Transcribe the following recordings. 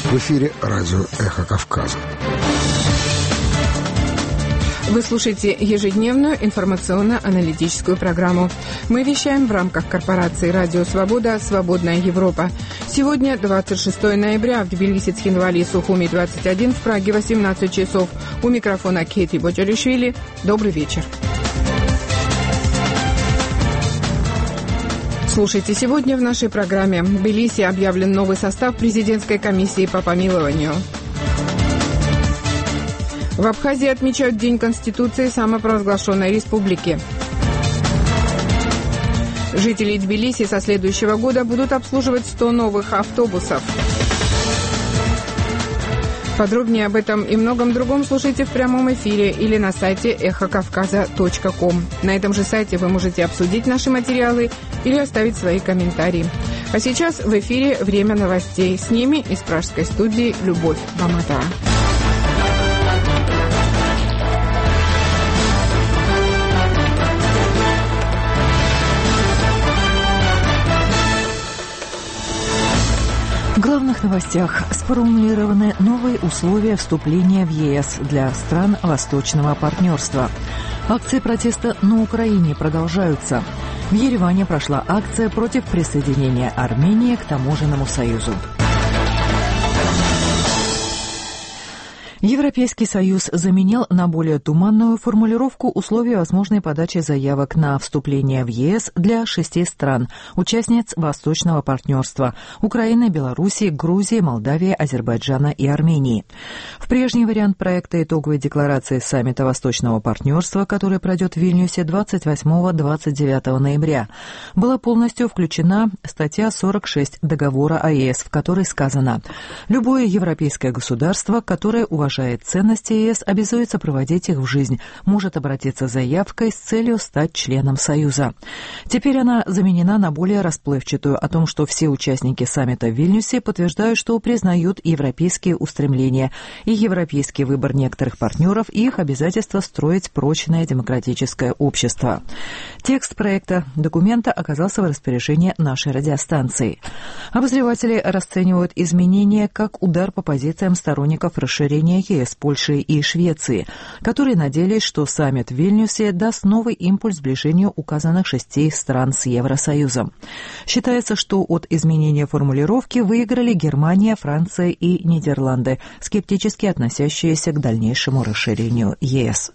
В эфире радио «Эхо Кавказа». Вы слушаете ежедневную информационно-аналитическую программу. Мы вещаем в рамках корпорации «Радио Свобода. Свободная Европа». Сегодня 26 ноября, в Тбилиси, Цхинвали, Сухуми 21, в Праге 18 часов. У микрофона Кети Боджаришвили. Добрый вечер. Слушайте, сегодня в нашей программе. В Тбилиси объявлен новый состав президентской комиссии по помилованию. В Абхазии отмечают День Конституции самопровозглашенной республики. Жители Тбилиси со следующего года будут обслуживать 100 новых автобусов. Подробнее об этом и многом другом слушайте в прямом эфире или на сайте эхокавказа.ком. На этом же сайте вы можете обсудить наши материалы или оставить свои комментарии. А сейчас в эфире время новостей. С ними из пражской студии Любовь Бамата. В главных новостях сформулированы новые условия вступления в ЕС для стран Восточного партнерства. Акции протеста на Украине продолжаются. В Ереване прошла акция против присоединения Армении к Таможенному союзу. Европейский Союз заменил на более туманную формулировку условий возможной подачи заявок на вступление в ЕС для 6 стран, участниц Восточного партнерства – Украины, Белоруссии, Грузии, Молдавии, Азербайджана и Армении. В прежний вариант проекта итоговой декларации саммита Восточного партнерства, который пройдет в Вильнюсе 28-29 ноября, была полностью включена статья 46 договора о ЕС, в которой сказано: «Любое европейское государство, которое уважает ценности ЕС, обязуется проводить их в жизнь, может обратиться с заявкой с целью стать членом Союза». Теперь она заменена на более расплывчатую о том, что все участники саммита в Вильнюсе подтверждают, что признают европейские устремления и европейский выбор некоторых партнеров и их обязательство строить прочное демократическое общество. Текст проекта документа оказался в распоряжении нашей радиостанции. Обозреватели расценивают изменения как удар по позициям сторонников расширения ЕС, Польши и Швеции, которые надеялись, что саммит в Вильнюсе даст новый импульс сближению указанных 6 стран с Евросоюзом. Считается, что от изменения формулировки выиграли Германия, Франция и Нидерланды, скептически относящиеся к дальнейшему расширению ЕС.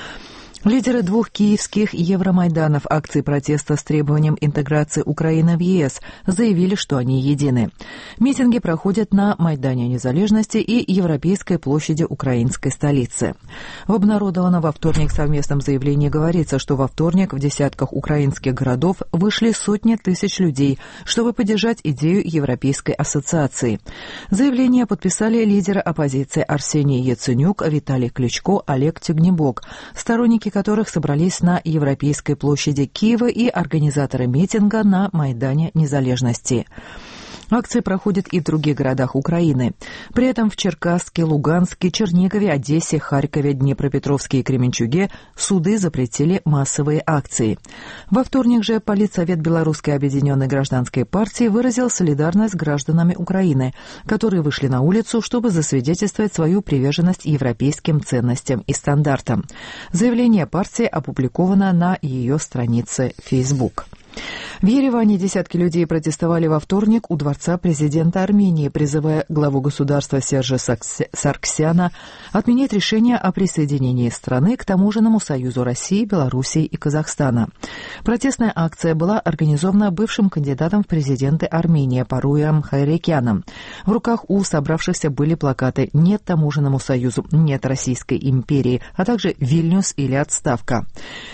Лидеры 2 киевских Евромайданов акции протеста с требованием интеграции Украины в ЕС заявили, что они едины. Митинги проходят на Майдане Незалежности и Европейской площади украинской столицы. В обнародованном во вторник совместном заявлении говорится, что во вторник в десятках украинских городов вышли сотни тысяч людей, чтобы поддержать идею Европейской ассоциации. Заявление подписали лидеры оппозиции Арсений Яценюк, Виталий Кличко, Олег Тягнебок, сторонники которых собрались на Европейской площади Киева и организаторы митинга на Майдане Незалежности. Акции проходят и в других городах Украины. При этом в Черкасске, Луганске, Чернигове, Одессе, Харькове, Днепропетровске и Кременчуге суды запретили массовые акции. Во вторник же Политсовет Белорусской объединенной гражданской партии выразил солидарность с гражданами Украины, которые вышли на улицу, чтобы засвидетельствовать свою приверженность европейским ценностям и стандартам. Заявление партии опубликовано на ее странице Facebook. В Ереване десятки людей протестовали во вторник у дворца президента Армении, призывая главу государства Сержа Сарксяна отменить решение о присоединении страны к Таможенному союзу России, Белоруссии и Казахстана. Протестная акция была организована бывшим кандидатом в президенты Армении Паруем Хайрекяном. В руках у собравшихся были плакаты «Нет Таможенному союзу», «Нет Российской империи», а также «Вильнюс» или «Отставка».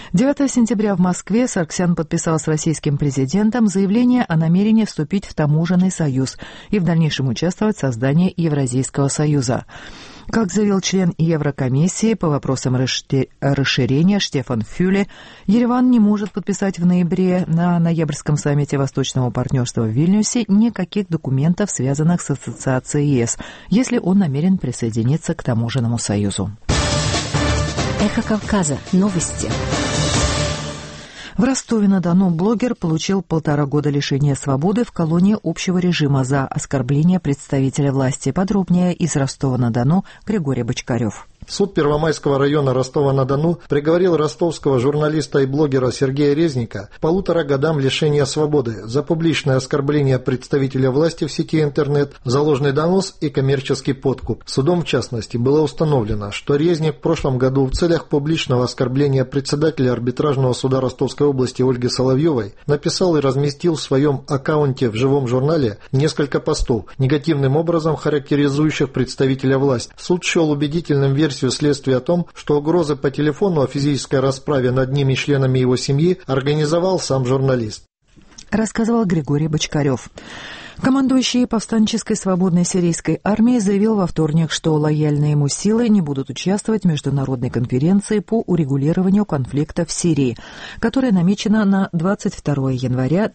9 сентября в Москве Сарксян подписал с российским президентом заявление о намерении вступить в Таможенный союз и в дальнейшем участвовать в создании Евразийского союза. Как заявил член Еврокомиссии по вопросам расширения Штефан Фюле, Ереван не может подписать в ноябре на ноябрьском саммите Восточного партнерства в Вильнюсе никаких документов, связанных с ассоциацией ЕС, если он намерен присоединиться к Таможенному союзу. Эхо Кавказа. Новости. В Ростове-на-Дону блогер получил 1,5 года лишения свободы в колонии общего режима за оскорбление представителя власти. Подробнее из Ростова-на-Дону Григорий Бочкарев. Суд Первомайского района Ростова-на-Дону приговорил ростовского журналиста и блогера Сергея Резника к 1,5 годам лишения свободы за публичное оскорбление представителя власти в сети интернет, за ложный донос и коммерческий подкуп. Судом, в частности, было установлено, что Резник в прошлом году в целях публичного оскорбления председателя арбитражного суда Ростовской области Ольги Соловьевой написал и разместил в своем аккаунте в живом журнале несколько постов, негативным образом характеризующих представителя власти. Суд счел убедительным версию следствия о том, что угрозы по телефону о физической расправе над ним и членами его семьи организовал сам журналист. Рассказывал Григорий Бочкарев. Командующий повстанческой свободной сирийской армией заявил во вторник, что лояльные ему силы не будут участвовать в международной конференции по урегулированию конфликта в Сирии, которая намечена на 22 января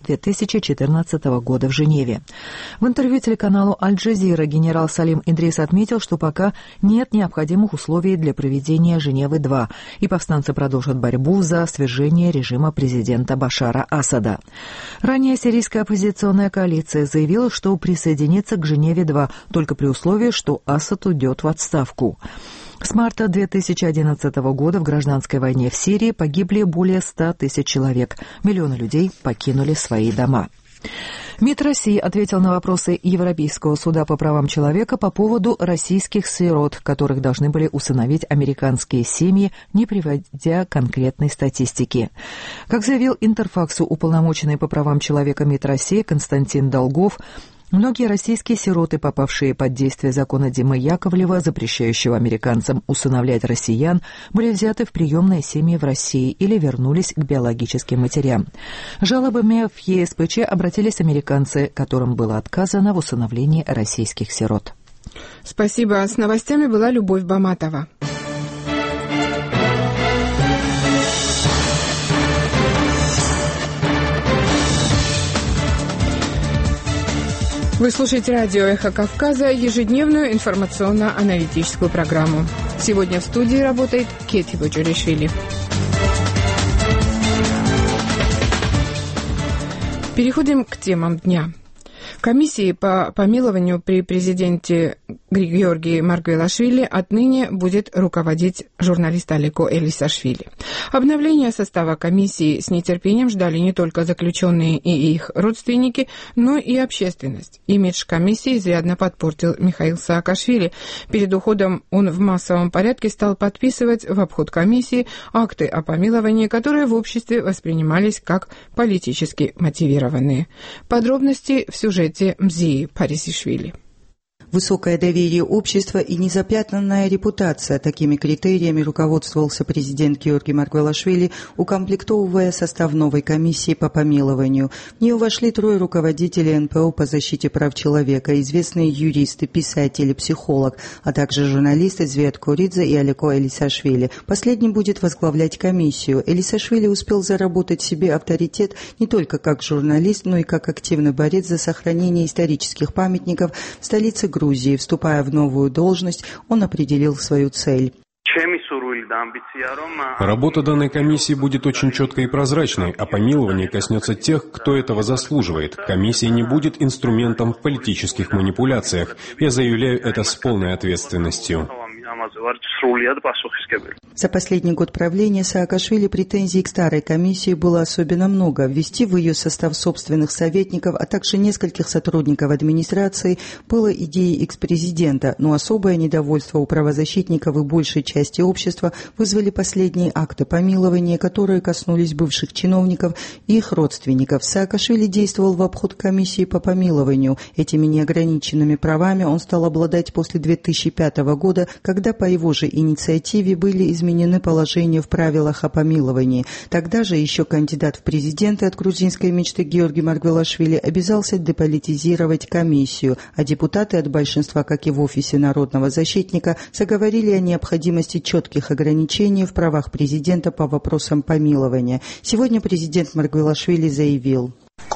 2014 года в Женеве. В интервью телеканалу «Аль-Джазира» генерал Салим Идрис отметил, что пока нет необходимых условий для проведения Женевы-2, и повстанцы продолжат борьбу за свержение режима президента Башара Асада. Ранее сирийская оппозиционная коалиция заявила, что присоединится к Женеве-2 только при условии, что Асад уйдет в отставку. С марта 2011 года в гражданской войне в Сирии погибли более 100 тысяч человек. Миллионы людей покинули свои дома. МИД России ответил на вопросы Европейского суда по правам человека по поводу российских сирот, которых должны были усыновить американские семьи, не приводя конкретной статистики. Как заявил Интерфаксу уполномоченный по правам человека МИД России Константин Долгов, многие российские сироты, попавшие под действие закона Димы Яковлева, запрещающего американцам усыновлять россиян, были взяты в приемные семьи в России или вернулись к биологическим матерям. Жалобами в ЕСПЧ обратились американцы, которым было отказано в усыновлении российских сирот. Спасибо. С новостями была Любовь Баматова. Вы слушаете радио «Эхо Кавказа», ежедневную информационно-аналитическую программу. Сегодня в студии работает Кети Боджоришвили. Переходим к темам дня. Комиссии по помилованию при президенте Георгии Маргвелашвили отныне будет руководить журналист Алеко Элисашвили. Обновление состава комиссии с нетерпением ждали не только заключенные и их родственники, но и общественность. Имидж комиссии изрядно подпортил Михаил Саакашвили. Перед уходом он в массовом порядке стал подписывать в обход комиссии акты о помиловании, которые в обществе воспринимались как политически мотивированные. Подробности в сюжете Мзии Парисишвили. Высокое доверие общества и незапятнанная репутация. Такими критериями руководствовался президент Георгий Маргвелашвили, укомплектовывая состав новой комиссии по помилованию. В нее вошли 3 руководителей НПО по защите прав человека, известные юристы, писатели, психолог, а также журналисты Звет Куридзе и Алеко Элисашвили. Последний будет возглавлять комиссию. Элисашвили успел заработать себе авторитет не только как журналист, но и как активный борец за сохранение исторических памятников в столице Грузии. Вступая в новую должность, он определил свою цель. Работа данной комиссии будет очень четкой и прозрачной, а помилование коснется тех, кто этого заслуживает. Комиссия не будет инструментом в политических манипуляциях. Я заявляю это с полной ответственностью. За последний год правления Саакашвили претензий к старой комиссии было особенно много. Ввести в ее состав собственных советников, а также нескольких сотрудников администрации было идеей экс-президента, но особое недовольство у правозащитников и большей части общества вызвали последние акты помилования, которые коснулись бывших чиновников и их родственников. Саакашвили действовал в обход комиссии по помилованию. Этими неограниченными правами он стал обладать после 2005 года, когда по его же инициативе были изменены положения в правилах о помиловании. Тогда же еще кандидат в президенты от грузинской мечты Георгий Маргвелашвили обязался деполитизировать комиссию, а депутаты от большинства, как и в офисе народного защитника, заговорили о необходимости четких ограничений в правах президента по вопросам помилования. Сегодня президент Маргвелашвили заявил: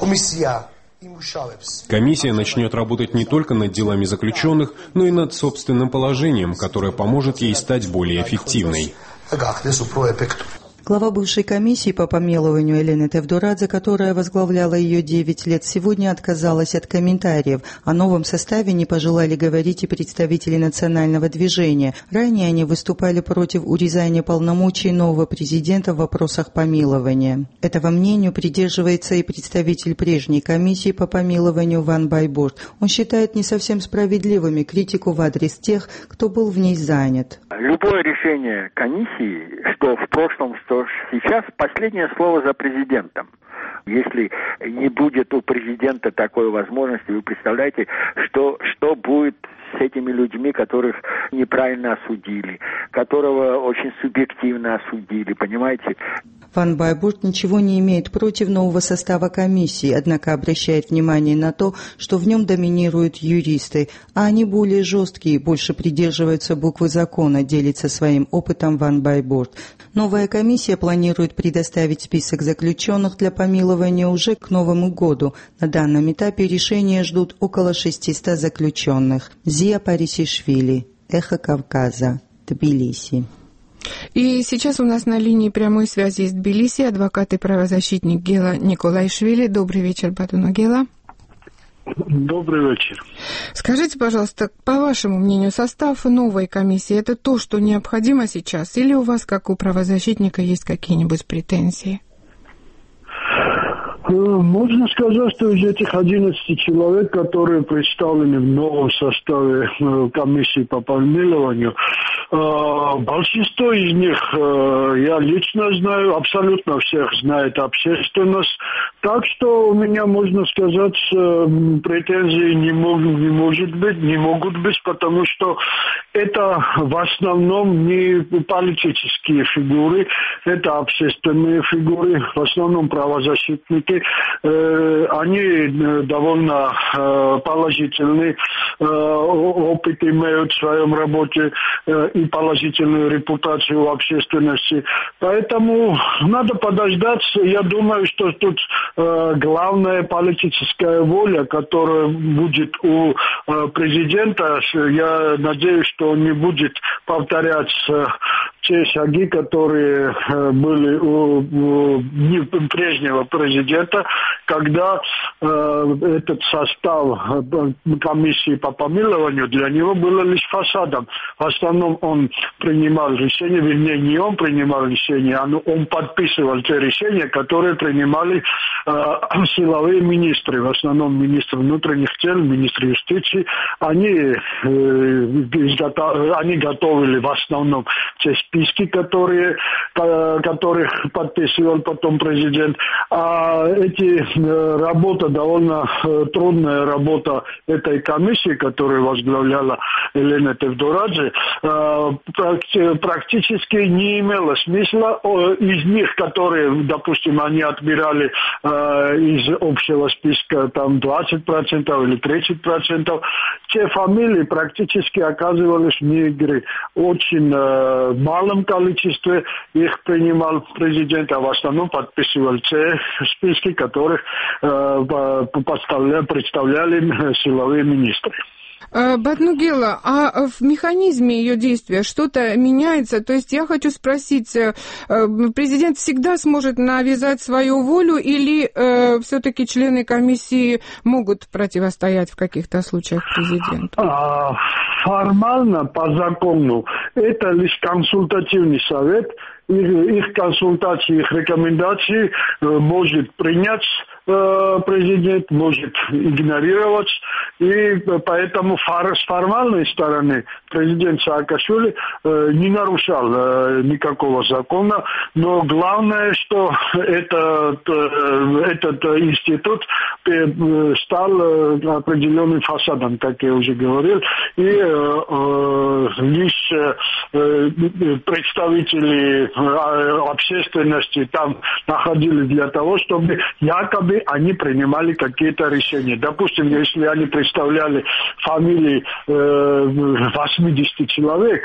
Комиссия начнет работать не только над делами заключенных, но и над собственным положением, которое поможет ей стать более эффективной. Глава бывшей комиссии по помилованию Елена Тевдорадзе, которая возглавляла ее 9 лет, сегодня отказалась от комментариев. О новом составе не пожелали говорить и представители национального движения. Ранее они выступали против урезания полномочий нового президента в вопросах помилования. Этого мнению придерживается и представитель прежней комиссии по помилованию Ван Байбурт. Он считает не совсем справедливыми критику в адрес тех, кто был в ней занят. Любое решение комиссии, что в прошлом, что сейчас, последнее слово за президентом. Если не будет у президента такой возможности, вы представляете, что будет с этими людьми, которых неправильно осудили, которого очень субъективно осудили, понимаете? Ван Байбурт ничего не имеет против нового состава комиссии, однако обращает внимание на то, что в нем доминируют юристы, а они более жесткие, больше придерживаются буквы закона, делится своим опытом Ван Байбурт. Новая комиссия планирует предоставить список заключенных для помилования уже к Новому году. На данном этапе решения ждут около 600 заключенных. Зия Парисишвили, Эхо Кавказа, Тбилиси. И сейчас у нас на линии прямой связи из Тбилиси адвокат и правозащитник Гела Николайшвили. Добрый вечер, Батуна Гела. Добрый вечер. Скажите, пожалуйста, по вашему мнению, состав новой комиссии – это то, что необходимо сейчас? Или у вас, как у правозащитника, есть какие-нибудь претензии? Можно сказать, что из этих 11 человек, которые представлены в новом составе комиссии по помилованию, большинство из них я лично знаю, абсолютно всех знает общественность. Так что у меня, можно сказать, претензий не могут быть, потому что это в основном не политические фигуры, это общественные фигуры, в основном правозащитники. Они довольно положительный опыт имеют в своем работе и положительную репутацию в общественности. Поэтому надо подождать. Я думаю, что тут главная политическая воля, которая будет у президента. Я надеюсь, что он не будет повторять те шаги, которые были у прежнего президента, когда этот состав комиссии по помилованию для него был лишь фасадом. В основном он принимал решения, вернее, не он принимал решения, а он подписывал те решения, которые принимали силовые министры, в основном министр внутренних дел, министр юстиции. Они готовили в основном те списки, которых подписывал потом президент. А работа, довольно трудная работа этой комиссии, которую возглавляла Елена Тевдорадзе, практически не имела смысла. Из них, которые, допустим, они отбирали из общего списка там 20% или 30%, те фамилии практически оказывались в негре. Очень малом количестве их принимал президент, а в основном подписывал те списки, которых представляли силовые министры. Батуна Гела, а в механизме ее действия что-то меняется? То есть я хочу спросить, президент всегда сможет навязать свою волю или все-таки члены комиссии могут противостоять в каких-то случаях президенту? Формально, по закону, это лишь консультативный совет. Их консультации, их рекомендации может принять президент, может игнорировать. И поэтому с формальной стороны президент Саакашвили не нарушал никакого закона. Но главное, что этот институт стал определенным фасадом, как я уже говорил. И лишь представители общественности там находились для того, чтобы якобы они принимали какие-то решения. Допустим, если они представляли фамилии 80 человек,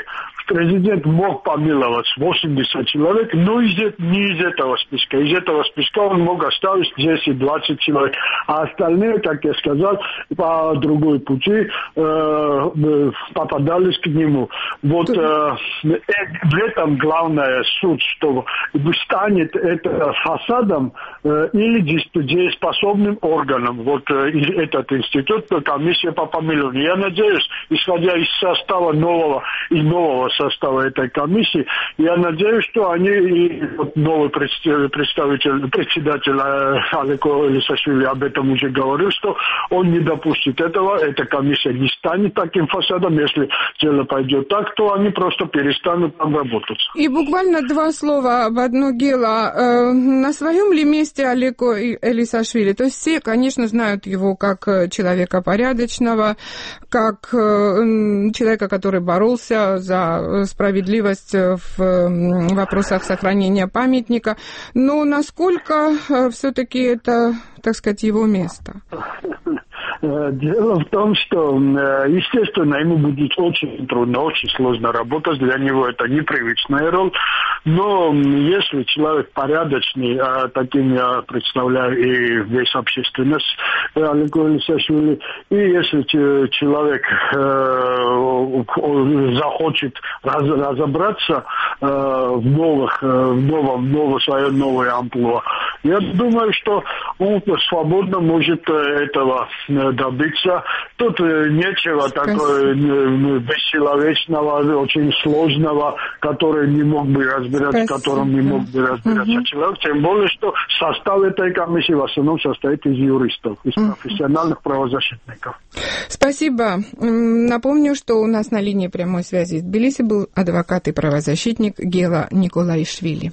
президент мог помиловать 80 человек, но не из этого списка. Из этого списка он мог оставить 10-20 человек. А остальные, как я сказал, по другой пути попадались к нему. Вот в этом главная суть, что станет это фасадом или дееспособным органом. Вот этот институт, комиссия по помилованию. Я надеюсь, исходя из состава нового состава этой комиссии, я надеюсь, что они и новый председатель Алек Элисашвили об этом уже говорил, что он не допустит этого, эта комиссия не станет таким фасадом. Если дело пойдет так, то они просто перестанут там работать. И буквально два слова об одно дело. На своем ли месте Алеко Элисашвили? То есть все, конечно, знают его как человека порядочного, как человека, который боролся за справедливость в вопросах сохранения памятника. Но насколько все-таки это, так сказать, его место? Дело в том, что, естественно, ему будет очень трудно, очень сложно работать. Для него это непривычная роль. Но если человек порядочный, таким я представляю и весь общественность Алеко Элисашвили, и если человек захочет разобраться в своей новой амплуа, я думаю, что он свободно может этого добиться. Тут нечего такого бесчеловечного, очень сложного, который не мог бы разбираться, в котором не мог бы разбираться человек. Тем более, что состав этой комиссии в основном состоит из юристов, из профессиональных правозащитников. Спасибо. Напомню, что у нас на линии прямой связи из Тбилиси был адвокат и правозащитник Гела Николаишвили.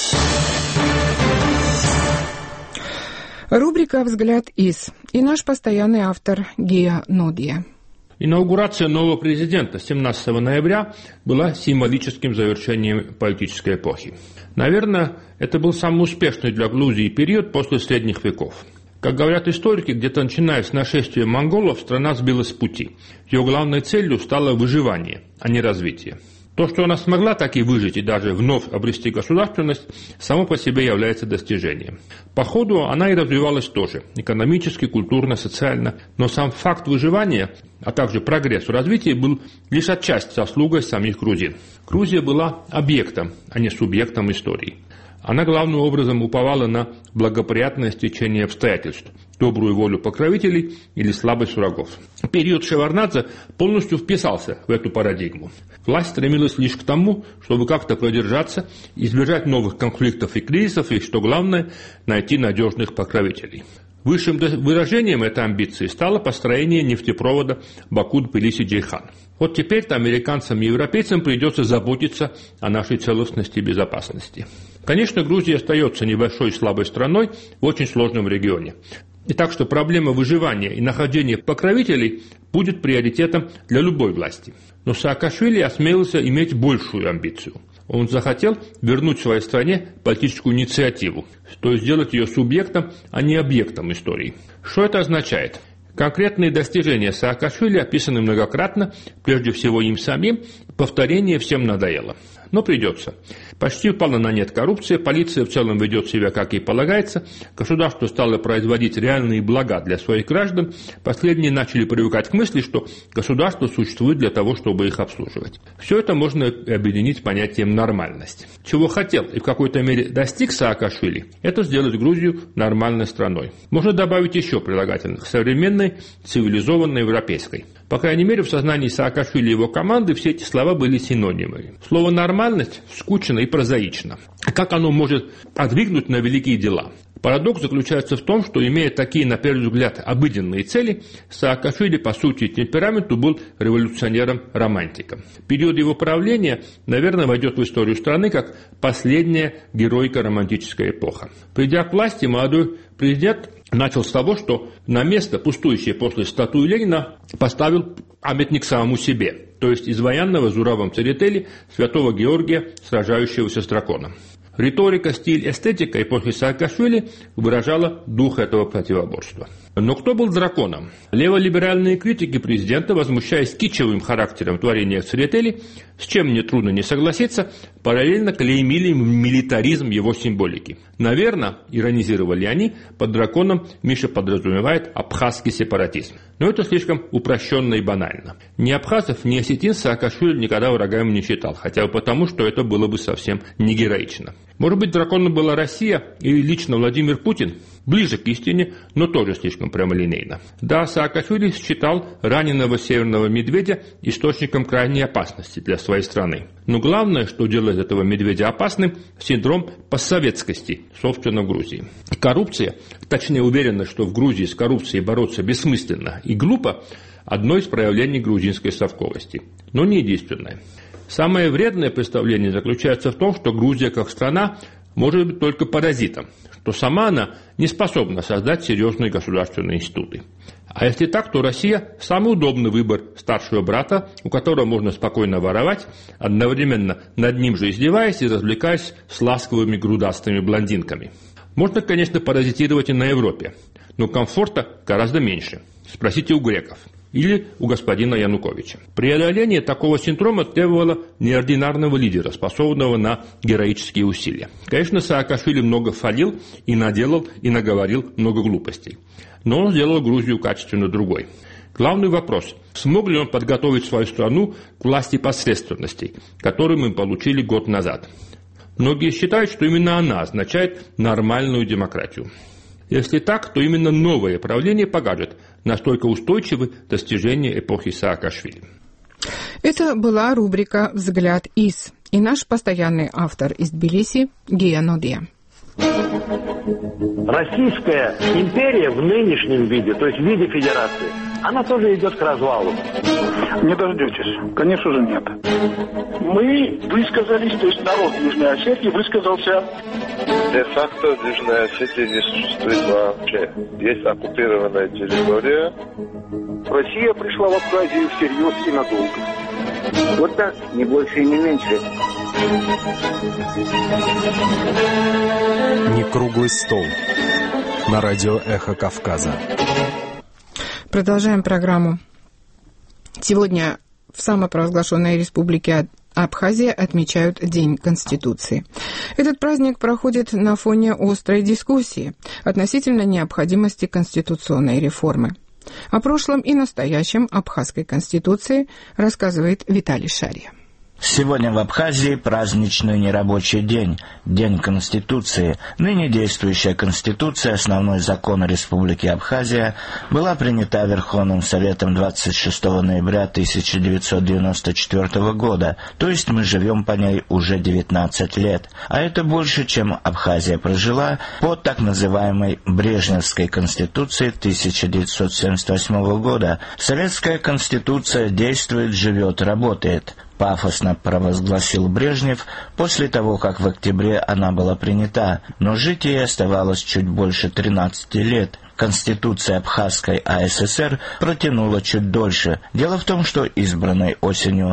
Рубрика «Взгляд из» и наш постоянный автор Гия Нодья. Инаугурация нового президента 17 ноября была символическим завершением политической эпохи. Наверное, это был самый успешный для Грузии период после средних веков. Как говорят историки, где-то начиная с нашествия монголов, страна сбилась с пути. Ее главной целью стало выживание, а не развитие. То, что она смогла так и выжить и даже вновь обрести государственность, само по себе является достижением. По ходу она и развивалась тоже, экономически, культурно, социально, но сам факт выживания, а также прогресс в развитии был лишь отчасти заслугой самих грузин. Грузия была объектом, а не субъектом истории. Она главным образом уповала на благоприятное стечение обстоятельств, добрую волю покровителей или слабость врагов. Период Шеварднадзе полностью вписался в эту парадигму. Власть стремилась лишь к тому, чтобы как-то продержаться, избежать новых конфликтов и кризисов, и, что главное, найти надежных покровителей. Высшим выражением этой амбиции стало построение нефтепровода Баку-Тбилиси-Джейхан. Вот теперь-то американцам и европейцам придется заботиться о нашей целостности и безопасности. Конечно, Грузия остается небольшой и слабой страной в очень сложном регионе. И так что проблема выживания и нахождения покровителей будет приоритетом для любой власти. Но Саакашвили осмелился иметь большую амбицию. Он захотел вернуть своей стране политическую инициативу, то есть сделать ее субъектом, а не объектом истории. Что это означает? Конкретные достижения Саакашвили описаны многократно, прежде всего им самим, повторение всем надоело. Но придется. Почти упала на нет коррупция, полиция в целом ведет себя как и полагается, государство стало производить реальные блага для своих граждан, последние начали привыкать к мысли, что государство существует для того, чтобы их обслуживать. Все это можно объединить понятием «нормальность». Чего хотел и в какой-то мере достиг Саакашвили, это сделать Грузию нормальной страной. Можно добавить еще прилагательных – современной, цивилизованной, европейской. По крайней мере, в сознании Саакашвили и его команды все эти слова были синонимами. Слово «нормальность» скучно и прозаично. Как оно может подвигнуть на великие дела? Парадокс заключается в том, что, имея такие, на первый взгляд, обыденные цели, Саакашвили, по сути и темпераменту, был революционером-романтиком. Период его правления, наверное, войдет в историю страны как последняя героико-романтическая эпоха. Придя к власти, молодой президент начал с того, что на место, пустующее после статуи Ленина, поставил памятник самому себе, то есть изваянного Зуравом Церетели святого Георгия, сражающегося с драконом. Риторика, стиль, эстетика эпохи Саакашвили выражала дух этого противоборства. Но кто был драконом? Леволиберальные критики президента, возмущаясь кичевым характером творения Церетели, с чем нетрудно не согласиться, параллельно клеймили милитаризм его символики. Наверное, иронизировали они, под драконом Миша подразумевает абхазский сепаратизм. Но это слишком упрощенно и банально. Ни абхазов, ни осетин Саакашвили никогда врагами не считал, хотя бы потому, что это было бы совсем не героично. Может быть, драконом была Россия или лично Владимир Путин? Ближе к истине, но тоже слишком прямолинейно. Да, Саакашвили считал раненого северного медведя источником крайней опасности для своей страны. Но главное, что делает этого медведя опасным, синдром постсоветскости, собственно, в Грузии. Коррупция, точнее уверенность, что в Грузии с коррупцией бороться бессмысленно и глупо, одно из проявлений грузинской совковости, но не единственное. Самое вредное представление заключается в том, что Грузия как страна может быть только паразитом, что сама она не способна создать серьезные государственные институты. А если так, то Россия – самый удобный выбор старшего брата, у которого можно спокойно воровать, одновременно над ним же издеваясь и развлекаясь с ласковыми грудастыми блондинками. Можно, конечно, паразитировать и на Европе, но комфорта гораздо меньше. Спросите у греков. Или у господина Януковича. Преодоление такого синдрома требовало неординарного лидера, способного на героические усилия. Конечно, Саакашвили много фалил и наделал, и наговорил много глупостей. Но он сделал Грузию качественно другой. Главный вопрос – смог ли он подготовить свою страну к власти посредственностей, которую мы получили год назад? Многие считают, что именно она означает нормальную демократию. Если так, то именно новое правление покажет, насколько устойчивы достижения эпохи Саакашвили. Это была рубрика «Взгляд из» и наш постоянный автор из Тбилиси Гия Нодия. Российская империя в нынешнем виде, то есть в виде федерации, она тоже идет к развалу. Не дождетесь. Конечно же, нет. Мы высказались, то есть народ Южной Осетии высказался. Де-факто в Южной Осетии не существует вообще. Есть оккупированная территория. Россия пришла в Абхазию всерьез и надолго. Вот так, не больше и не меньше. Не круглый стол. На радио «Эхо Кавказа». Продолжаем программу. Сегодня в самопровозглашенной республике Абхазия отмечают День Конституции. Этот праздник проходит на фоне острой дискуссии относительно необходимости конституционной реформы. О прошлом и настоящем Абхазской Конституции рассказывает Виталий Шарья. Сегодня в Абхазии праздничный нерабочий день, День Конституции. Ныне действующая Конституция, основной закон Республики Абхазия, была принята Верховным Советом 26 ноября 1994 года, то есть мы живем по ней уже 19 лет. А это больше, чем Абхазия прожила по так называемой Брежневской Конституции 1978 года. Советская Конституция действует, живет, работает. Пафосно провозгласил Брежнев после того, как в октябре она была принята, но жить ей оставалось чуть больше 13 лет. Конституция Абхазской АССР протянула чуть дольше. Дело в том, что избранной осенью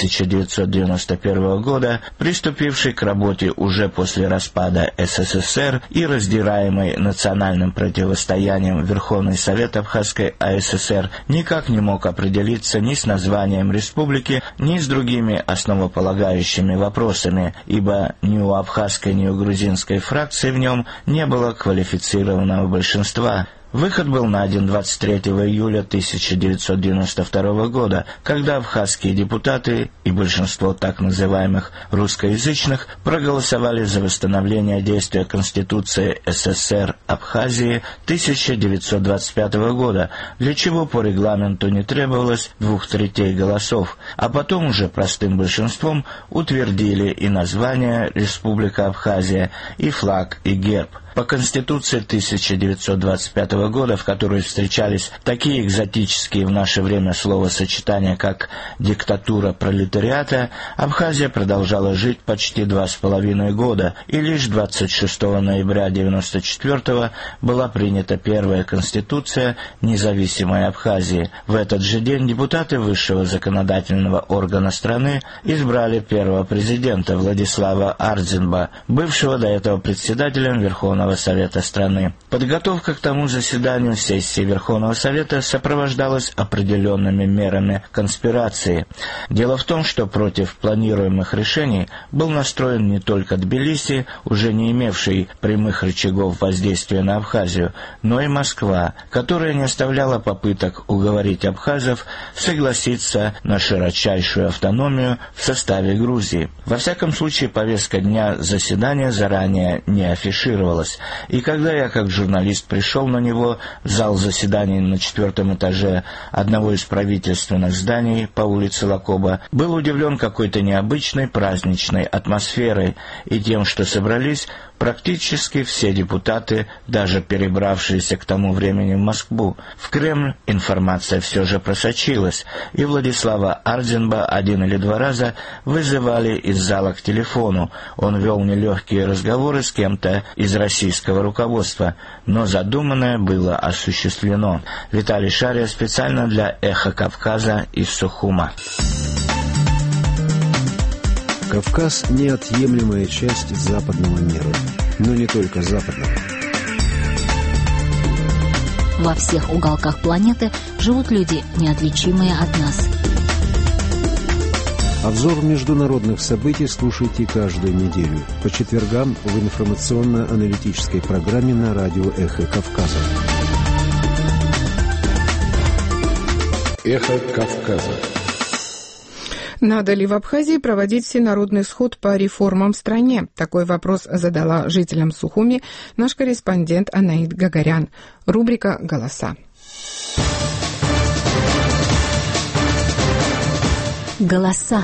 1991 года, приступившей к работе уже после распада СССР и раздираемой национальным противостоянием Верховный Совет Абхазской АССР никак не мог определиться ни с названием республики, ни с другими основополагающими вопросами, ибо ни у абхазской, ни у грузинской фракции в нем не было квалифицированного большинства. Выход был найден 23 июля 1992 года, когда абхазские депутаты и большинство так называемых русскоязычных проголосовали за восстановление действия Конституции СССР Абхазии 1925 года, для чего по регламенту не требовалось 2/3 голосов, а потом уже простым большинством утвердили и название Республика Абхазия, и флаг, и герб. По Конституции 1925 года, в которой встречались такие экзотические в наше время словосочетания, как «диктатура пролетариата», Абхазия продолжала жить почти 2,5 года, и лишь 26 ноября 1994 была принята первая Конституция независимой Абхазии. В этот же день депутаты высшего законодательного органа страны избрали первого президента Владислава Ардзинба, бывшего до этого председателем Верховного Совета страны. Подготовка к тому заседанию заседанию сессии Верховного Совета сопровождалось определенными мерами конспирации. Дело в том, что против планируемых решений был настроен не только Тбилиси, уже не имевший прямых рычагов воздействия на Абхазию, но и Москва, которая не оставляла попыток уговорить абхазов согласиться на широчайшую автономию в составе Грузии. Во всяком случае, повестка дня заседания заранее не афишировалась, и когда я как журналист пришел на него в зал заседаний на 4-м этаже одного из правительственных зданий по улице Лакоба, был удивлен какой-то необычной праздничной атмосферой и тем, что собрались практически все депутаты, даже перебравшиеся к тому времени в Москву. В Кремль информация все же просочилась, и Владислава Ардзинба 1 или 2 раза вызывали из зала к телефону. Он вел нелегкие разговоры с кем-то из российского руководства, но задуманное было осуществлено. Виталий Шария специально для «Эхо Кавказа» из Сухума. Кавказ – неотъемлемая часть западного мира, но не только западного. Во всех уголках планеты живут люди, неотличимые от нас. Обзор международных событий слушайте каждую неделю по четвергам в информационно-аналитической программе на радио «Эхо Кавказа». «Эхо Кавказа». Надо ли в Абхазии проводить всенародный сход по реформам в стране? Такой вопрос задала жителям Сухуми наш корреспондент Анаид Гагарян. Рубрика «Голоса». Голоса.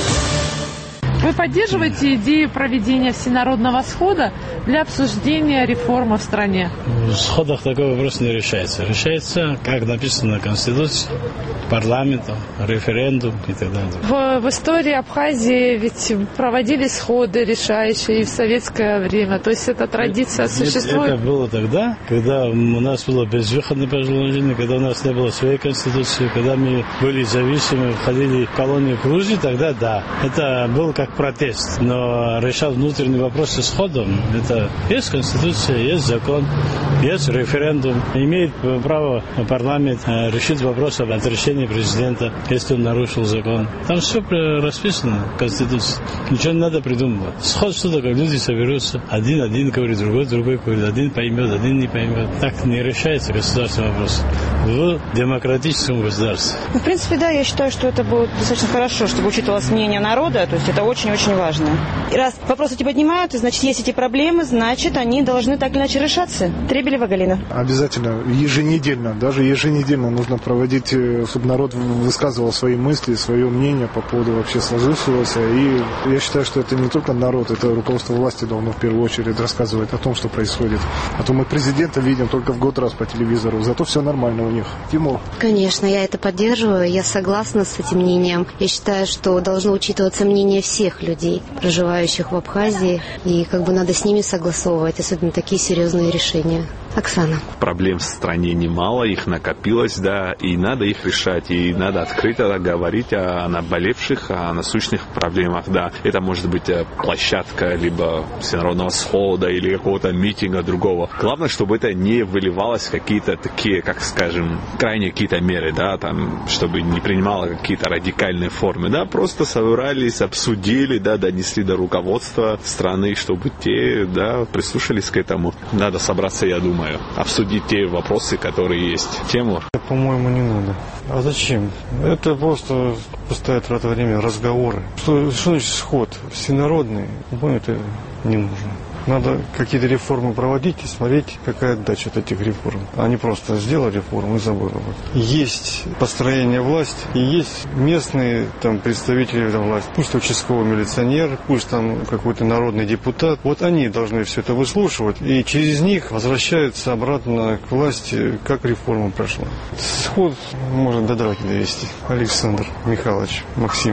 Вы поддерживаете идею проведения всенародного схода для обсуждения реформы в стране? В сходах такой вопрос не решается. Решается, как написано в Конституции, парламентом, референдум и так далее. В истории Абхазии ведь проводились сходы решающие и в советское время. То есть эта традиция существует? Это было тогда, когда у нас было безвыходное положение, когда у нас не было своей конституции, когда мы были зависимы, входили в колонию Грузии, тогда да. Это был как протест. Но решать внутренние вопросы сходом, это есть конституция, есть закон, есть референдум. Имеет право парламент решить вопрос об отрешении президента, если он нарушил закон. Там все расписано в Конституции. Ничего не надо придумывать. Сход что такое? Люди соберутся. Один говорит, другой говорит. Один поймет, один не поймет. Так не решается государственный вопрос в демократическом государстве. В принципе, да, я считаю, что это будет достаточно хорошо, чтобы учитывалось мнение народа. То есть это очень-очень важно. И раз вопросы эти поднимают, значит, есть эти проблемы, значит, они должны так или иначе решаться. Требелева Галина. Обязательно, еженедельно, даже еженедельно нужно проводить, чтобы народ высказывал свои мысли, свое мнение по поводу вообще сложившегося. И я считаю, что это не только народ, это руководство власти должно в первую очередь рассказывать о том, что происходит. А то мы президента видим только в год раз по телевизору, зато все нормально у них. Тимур. Конечно, я это поддерживаю, я согласна с этим мнением. Я считаю, что должно учитываться мнение всех людей, проживающих в Абхазии, и надо с ними согласовывать, особенно такие серьезные решения. Оксана. Проблем в стране немало, их накопилось, да, и надо их решать, и надо открыто говорить о наболевших, о насущных проблемах, да. Это может быть площадка либо всенародного схода или какого-то митинга другого. Главное, чтобы это не выливалось в какие-то такие, как скажем, крайние какие-то меры, да, там, чтобы не принимало какие-то радикальные формы, да, просто собрались, обсудили, да, донесли до руководства страны, чтобы те, да, прислушались к этому. Надо собраться, я думаю, обсудить те вопросы, которые есть. Тимур? По-моему, не надо. А зачем? Это просто пустая трата времени, разговоры. Что значит сход? Всенародный? По-моему, это не нужно. Надо какие-то реформы проводить и смотреть, какая отдача от этих реформ. А не просто сделать реформу и забыли. Есть построение власти, и есть местные представители власти. Пусть участковый милиционер, пусть какой-то народный депутат. Вот они должны все это выслушивать, и через них возвращаются обратно к власти, как реформа прошла. Сход можно до драки довести. Александр Михайлович Максимов.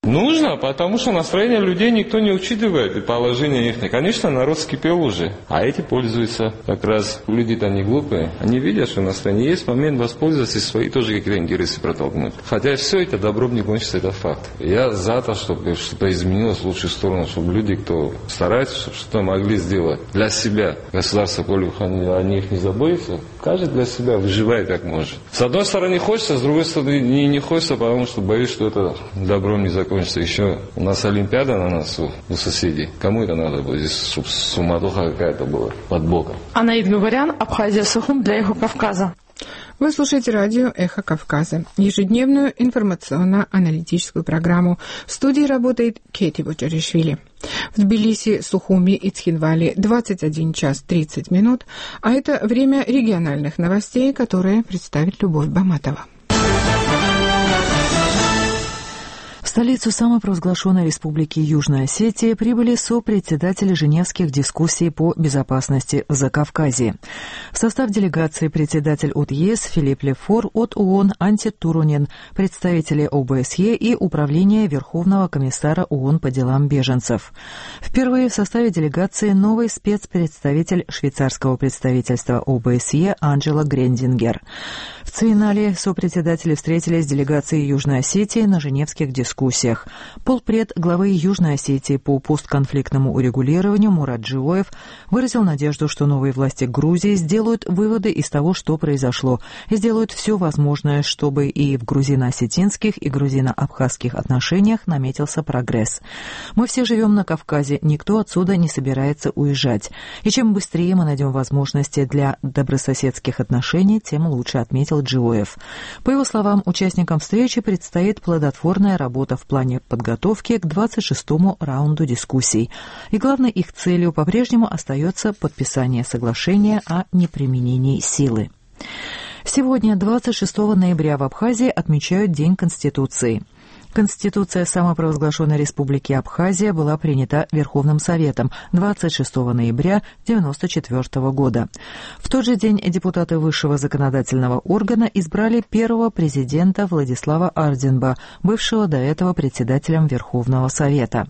Нужно, потому что настроение людей никто не учитывает, и положение их. Конечно, народ скипел уже, а эти пользуются. Как раз люди-то не глупые. Они видят, что настроение есть, момент воспользоваться и свои тоже какие-то интересы протолкнуть. Хотя все это добром не кончится, это факт. Я за то, чтобы что-то изменилось в лучшую сторону, чтобы люди, кто старается, чтобы что-то могли сделать для себя. Государство, коли о них не заботится, каждый для себя выживает как может. С одной стороны хочется, с другой стороны не хочется, потому что боюсь, что это добром не закончится. Еще у нас Олимпиада на носу у соседей. Кому это надо было? Здесь чтобы суматоха какая-то была под боком. Анаид Губарян, Абхазия, Сухум для Эхо Кавказа. Вы слушаете радио «Эхо Кавказа», ежедневную информационно-аналитическую программу. В студии работает Кети Бочаришвили. В Тбилиси, Сухуми и Цхинвале 21 час 30 минут, а это время региональных новостей, которые представит Любовь Баматова. В столицу самопровозглашенной республики Южная Осетия прибыли сопредседатели Женевских дискуссий по безопасности в Закавказье. В состав делегации председатель от ЕС Филипп Лефор, от ООН Анти Турунен, представители ОБСЕ и Управления Верховного комиссара ООН по делам беженцев. Впервые в составе делегации новый спецпредставитель швейцарского представительства ОБСЕ Анджела Грендингер. В Цвинале сопредседатели встретились с делегацией Южной Осетии на Женевских дискуссиях. Полпред главы Южной Осетии по постконфликтному урегулированию Мурат Джиоев выразил надежду, что новые власти Грузии сделают выводы из того, что произошло, и сделают все возможное, чтобы и в грузино-осетинских, и грузино-абхазских отношениях наметился прогресс. Мы все живем на Кавказе, никто отсюда не собирается уезжать. И чем быстрее мы найдем возможности для добрососедских отношений, тем лучше, отметил Джиоев. По его словам, участникам встречи предстоит плодотворная работа в плане подготовки к 26-му раунду дискуссий. И главной их целью по-прежнему остается подписание соглашения о неприменении силы. Сегодня, 26 ноября, в Абхазии отмечают День Конституции. Конституция самопровозглашенной республики Абхазия была принята Верховным Советом 26 ноября 1994 года. В тот же день депутаты высшего законодательного органа избрали первого президента Владислава Арденба, бывшего до этого председателем Верховного Совета.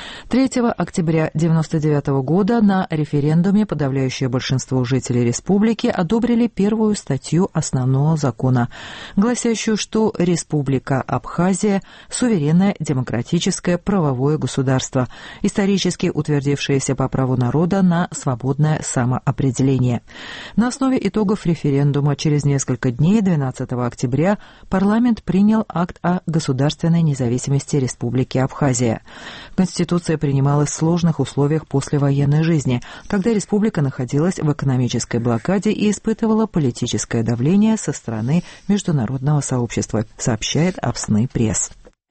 3 октября 1999 года на референдуме подавляющее большинство жителей республики одобрили первую статью основного закона, гласящую, что Республика Абхазия – суверенное, демократическое, правовое государство, исторически утвердившееся по праву народа на свободное самоопределение. На основе итогов референдума через несколько дней, 12 октября, парламент принял акт о государственной независимости Республики Абхазия. Конституция принималась в сложных условиях послевоенной жизни, когда республика находилась в экономической блокаде и испытывала политическое давление со стороны международного сообщества, сообщает Авсны пресс.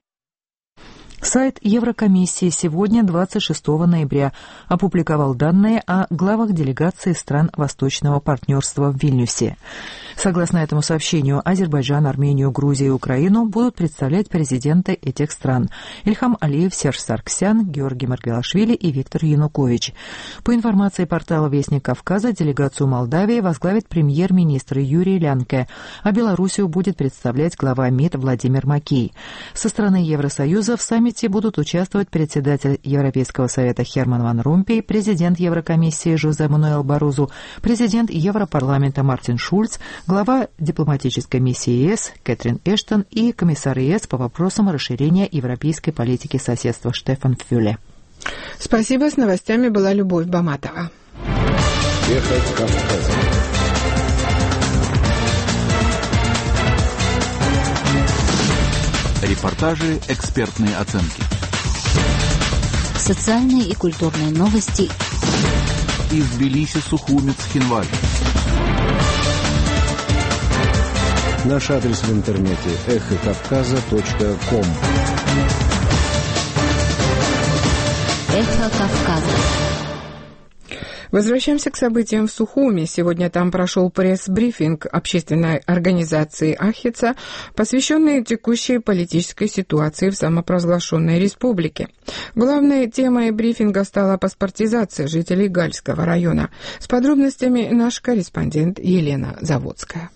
Сайт Еврокомиссии сегодня, 26 ноября, опубликовал данные о главах делегаций стран Восточного партнерства в Вильнюсе. Согласно этому сообщению, Азербайджан, Армению, Грузию и Украину будут представлять президенты этих стран: Ильхам Алиев, Серж Сарксян, Георгий Маргвелашвили и Виктор Янукович. По информации портала «Вестник Кавказа», делегацию Молдавии возглавит премьер-министр Юрий Лянке, а Белоруссию будет представлять глава МИД Владимир Макей. Со стороны Евросоюза в саммите будут участвовать председатель Европейского совета Херман Ван Ромпей, президент Еврокомиссии Жозе Мануэл Барозу, президент Европарламента Мартин Шульц, глава дипломатической миссии ЕС Кэтрин Эштон и комиссар ЕС по вопросам расширения европейской политики соседства Штефан Фюле. Спасибо. С новостями была Любовь Баматова. Ехать Кавказа. Репортажи, экспертные оценки. Социальные и культурные новости. Из Тбилиси, Сухуми, Цхинвали. Наш адрес в интернете эхокавказа.ком. Эхо Кавказа. Возвращаемся к событиям в Сухуми. Сегодня там прошел пресс-брифинг общественной организации «Ахица», посвященный текущей политической ситуации в самопровозглашенной республике. Главной темой брифинга стала паспортизация жителей Гальского района. С подробностями наш корреспондент Елена Заводская.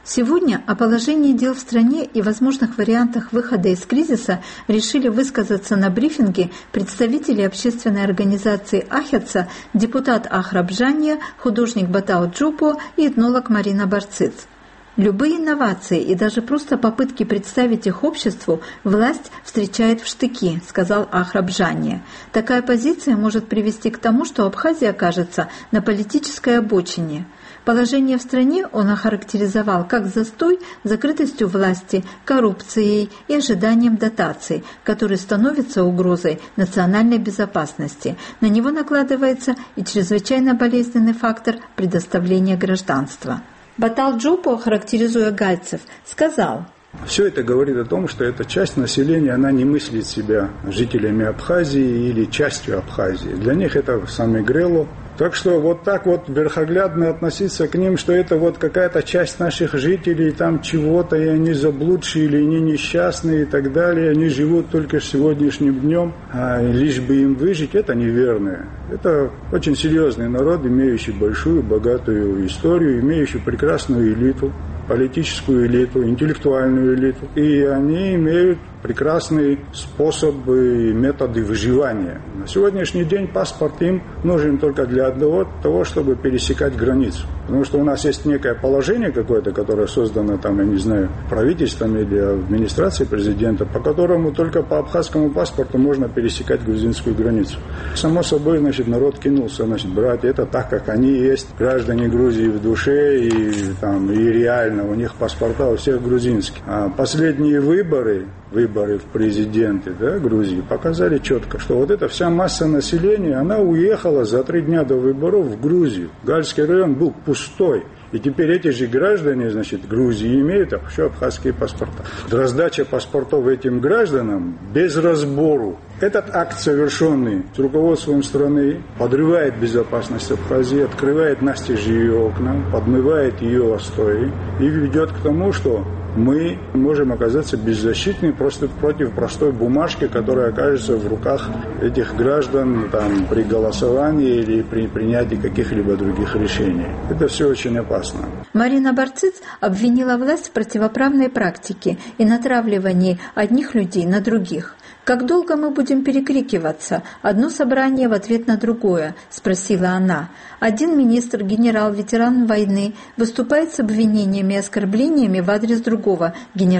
Сегодня о положении дел в стране и возможных вариантах выхода из кризиса решили высказаться на брифинге представители общественной организации «Ахетса», депутат Ахрабжания, художник Батал Джупо и этнолог Марина Барциц. Любые инновации и даже просто попытки представить их обществу власть встречает в штыки, сказал Ахрабжания. Такая позиция может привести к тому, что Абхазия окажется на политической обочине. Положение в стране он охарактеризовал как застой, закрытостью власти, коррупцией и ожиданием дотаций, которые становятся угрозой национальной безопасности. На него накладывается и чрезвычайно болезненный фактор предоставления гражданства. Батал Джупо, характеризуя гальцев, сказал: все это говорит о том, что эта часть населения, она не мыслит себя жителями Абхазии или частью Абхазии. Для них это самый Грело. Так что вот так вот верхоглядно относиться к ним, что это вот какая-то часть наших жителей, там чего-то, и они заблудшие, или они несчастные и так далее, они живут только сегодняшним днем, лишь бы им выжить, это неверно. Это очень серьезный народ, имеющий большую, богатую историю, имеющий прекрасную элиту, политическую элиту, интеллектуальную элиту. И они имеют прекрасные способы, методы выживания. На сегодняшний день паспорт им нужен только для одного того, чтобы пересекать границу. Потому что у нас есть некое положение какое-то, которое создано там, я не знаю, правительством или администрацией президента, по которому только по абхазскому паспорту можно пересекать грузинскую границу. Само собой, значит, народ кинулся, значит, брать это так, как они есть, граждане Грузии в душе и реально, у них паспорта у всех грузинские. А последние выборы в президенты Грузии показали четко, что вот эта вся масса населения, она уехала за 3 дня до выборов в Грузию. Гальский район был пустой. И теперь эти же граждане, значит, Грузии имеют еще абхазские паспорта. Раздача паспортов этим гражданам без разбору. Этот акт, совершенный с руководством страны, подрывает безопасность Абхазии, открывает настежь ее окна, подмывает ее остои и ведет к тому, что мы можем оказаться беззащитны просто против простой бумажки, которая окажется в руках этих граждан при голосовании или при принятии каких-либо других решений. Это все очень опасно. Марина Барциц обвинила власть в противоправной практике и натравливании одних людей на других. «Как долго мы будем перекрикиваться? Одно собрание в ответ на другое?» – спросила она. Один министр, генерал-ветеран войны, выступает с обвинениями и оскорблениями в адрес другого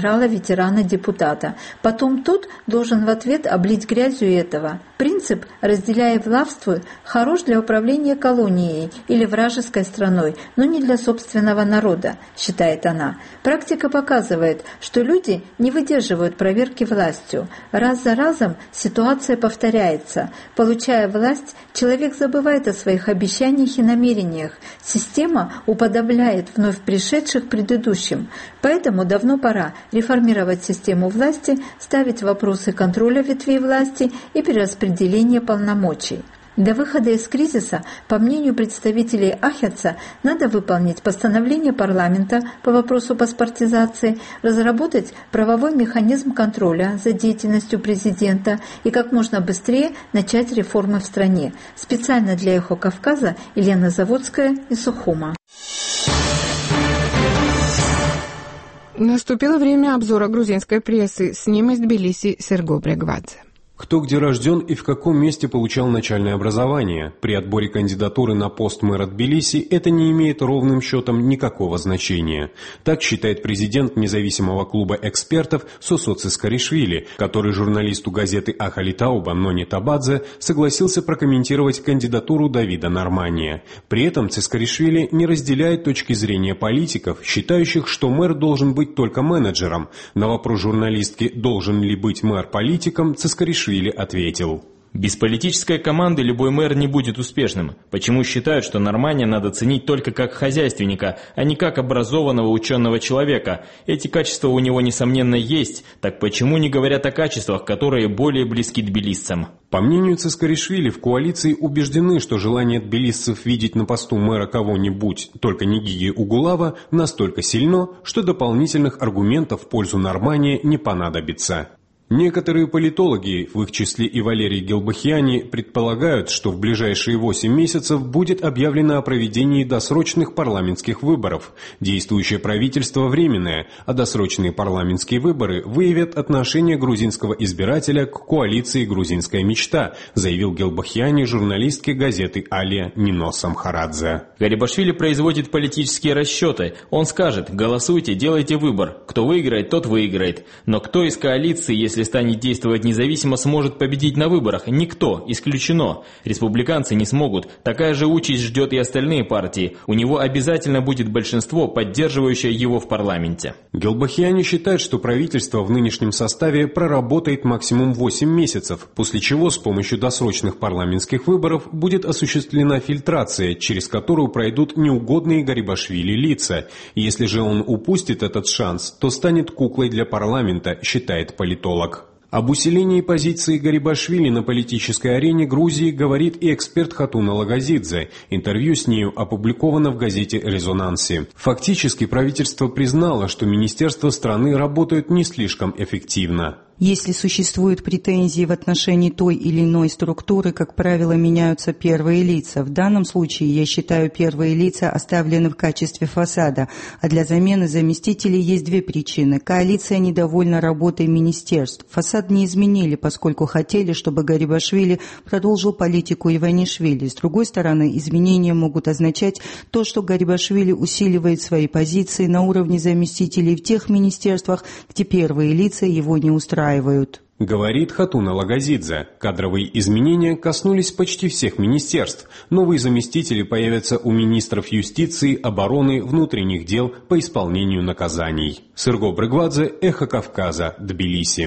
генерала-ветерана-депутата. Потом тот должен в ответ облить грязью этого. Принцип «разделяй и властвуй» хорош для управления колонией или вражеской страной, но не для собственного народа, считает она. Практика показывает, что люди не выдерживают проверки властью. Раз за разом ситуация повторяется. Получая власть, человек забывает о своих обещаниях и намерениях. Система уподобляет вновь пришедших предыдущим. Поэтому давно пора реформировать систему власти, ставить вопросы контроля ветвей власти и перераспределения полномочий. Для выхода из кризиса, по мнению представителей Ахетса, надо выполнить постановление парламента по вопросу паспортизации, разработать правовой механизм контроля за деятельностью президента и как можно быстрее начать реформы в стране. Специально для «Эхо Кавказа» Елена Заводская из Сухума. Наступило время обзора грузинской прессы. С ним из Тбилиси Серго Брегвадзе. Кто где рожден и в каком месте получал начальное образование. При отборе кандидатуры на пост мэра Тбилиси это не имеет ровным счетом никакого значения. Так считает президент независимого клуба экспертов Сосо Цискаришвили, который журналисту газеты «Ахалитауба» Нони Табадзе согласился прокомментировать кандидатуру Давида Нормания. При этом Цискаришвили не разделяет точки зрения политиков, считающих, что мэр должен быть только менеджером. На вопрос журналистки «Должен ли быть мэр политиком?» Цискаришвили ответил: без политической команды любой мэр не будет успешным. Почему считают, что Нормания надо ценить только как хозяйственника, а не как образованного ученого человека? Эти качества у него, несомненно, есть. Так почему не говорят о качествах, которые более близки тбилисцам? По мнению Цискаришвили, в коалиции убеждены, что желание тбилисцев видеть на посту мэра кого-нибудь, только не Гиги Угулава, настолько сильно, что дополнительных аргументов в пользу Нормания не понадобится. Некоторые политологи, в их числе и Валерий Гелбахиани, предполагают, что в ближайшие 8 месяцев будет объявлено о проведении досрочных парламентских выборов. Действующее правительство временное, а досрочные парламентские выборы выявят отношение грузинского избирателя к коалиции «Грузинская мечта», заявил Гелбахиани журналистке газеты «Алия» Нино Самхарадзе. Гарибашвили производит политические расчеты. Он скажет: голосуйте, делайте выбор. Кто выиграет, тот выиграет. Но кто из коалиции, если станет действовать независимо, сможет победить на выборах? Никто, исключено. Республиканцы не смогут. Такая же участь ждет и остальные партии. У него обязательно будет большинство, поддерживающее его в парламенте. Гелбахиани считает, что правительство в нынешнем составе проработает максимум 8 месяцев, после чего с помощью досрочных парламентских выборов будет осуществлена фильтрация, через которую пройдут неугодные Гарибашвили лица. Если же он упустит этот шанс, то станет куклой для парламента, считает политолог. Об усилении позиции Гарибашвили на политической арене Грузии говорит и эксперт Хатуна Лагазидзе. Интервью с нею опубликовано в газете «Резонансе». Фактически правительство признало, что министерства страны работают не слишком эффективно. Если существуют претензии в отношении той или иной структуры, как правило, меняются первые лица. В данном случае, я считаю, первые лица оставлены в качестве фасада, а для замены заместителей есть две причины. Коалиция недовольна работой министерств. Фасад не изменили, поскольку хотели, чтобы Гарибашвили продолжил политику Иванишвили. С другой стороны, изменения могут означать то, что Гарибашвили усиливает свои позиции на уровне заместителей в тех министерствах, где первые лица его не устраивают. Говорит Хатуна Лагазидзе. Кадровые изменения коснулись почти всех министерств. Новые заместители появятся у министров юстиции, обороны, внутренних дел по исполнению наказаний. Сырго Брыгвадзе, Эхо Кавказа, Тбилиси.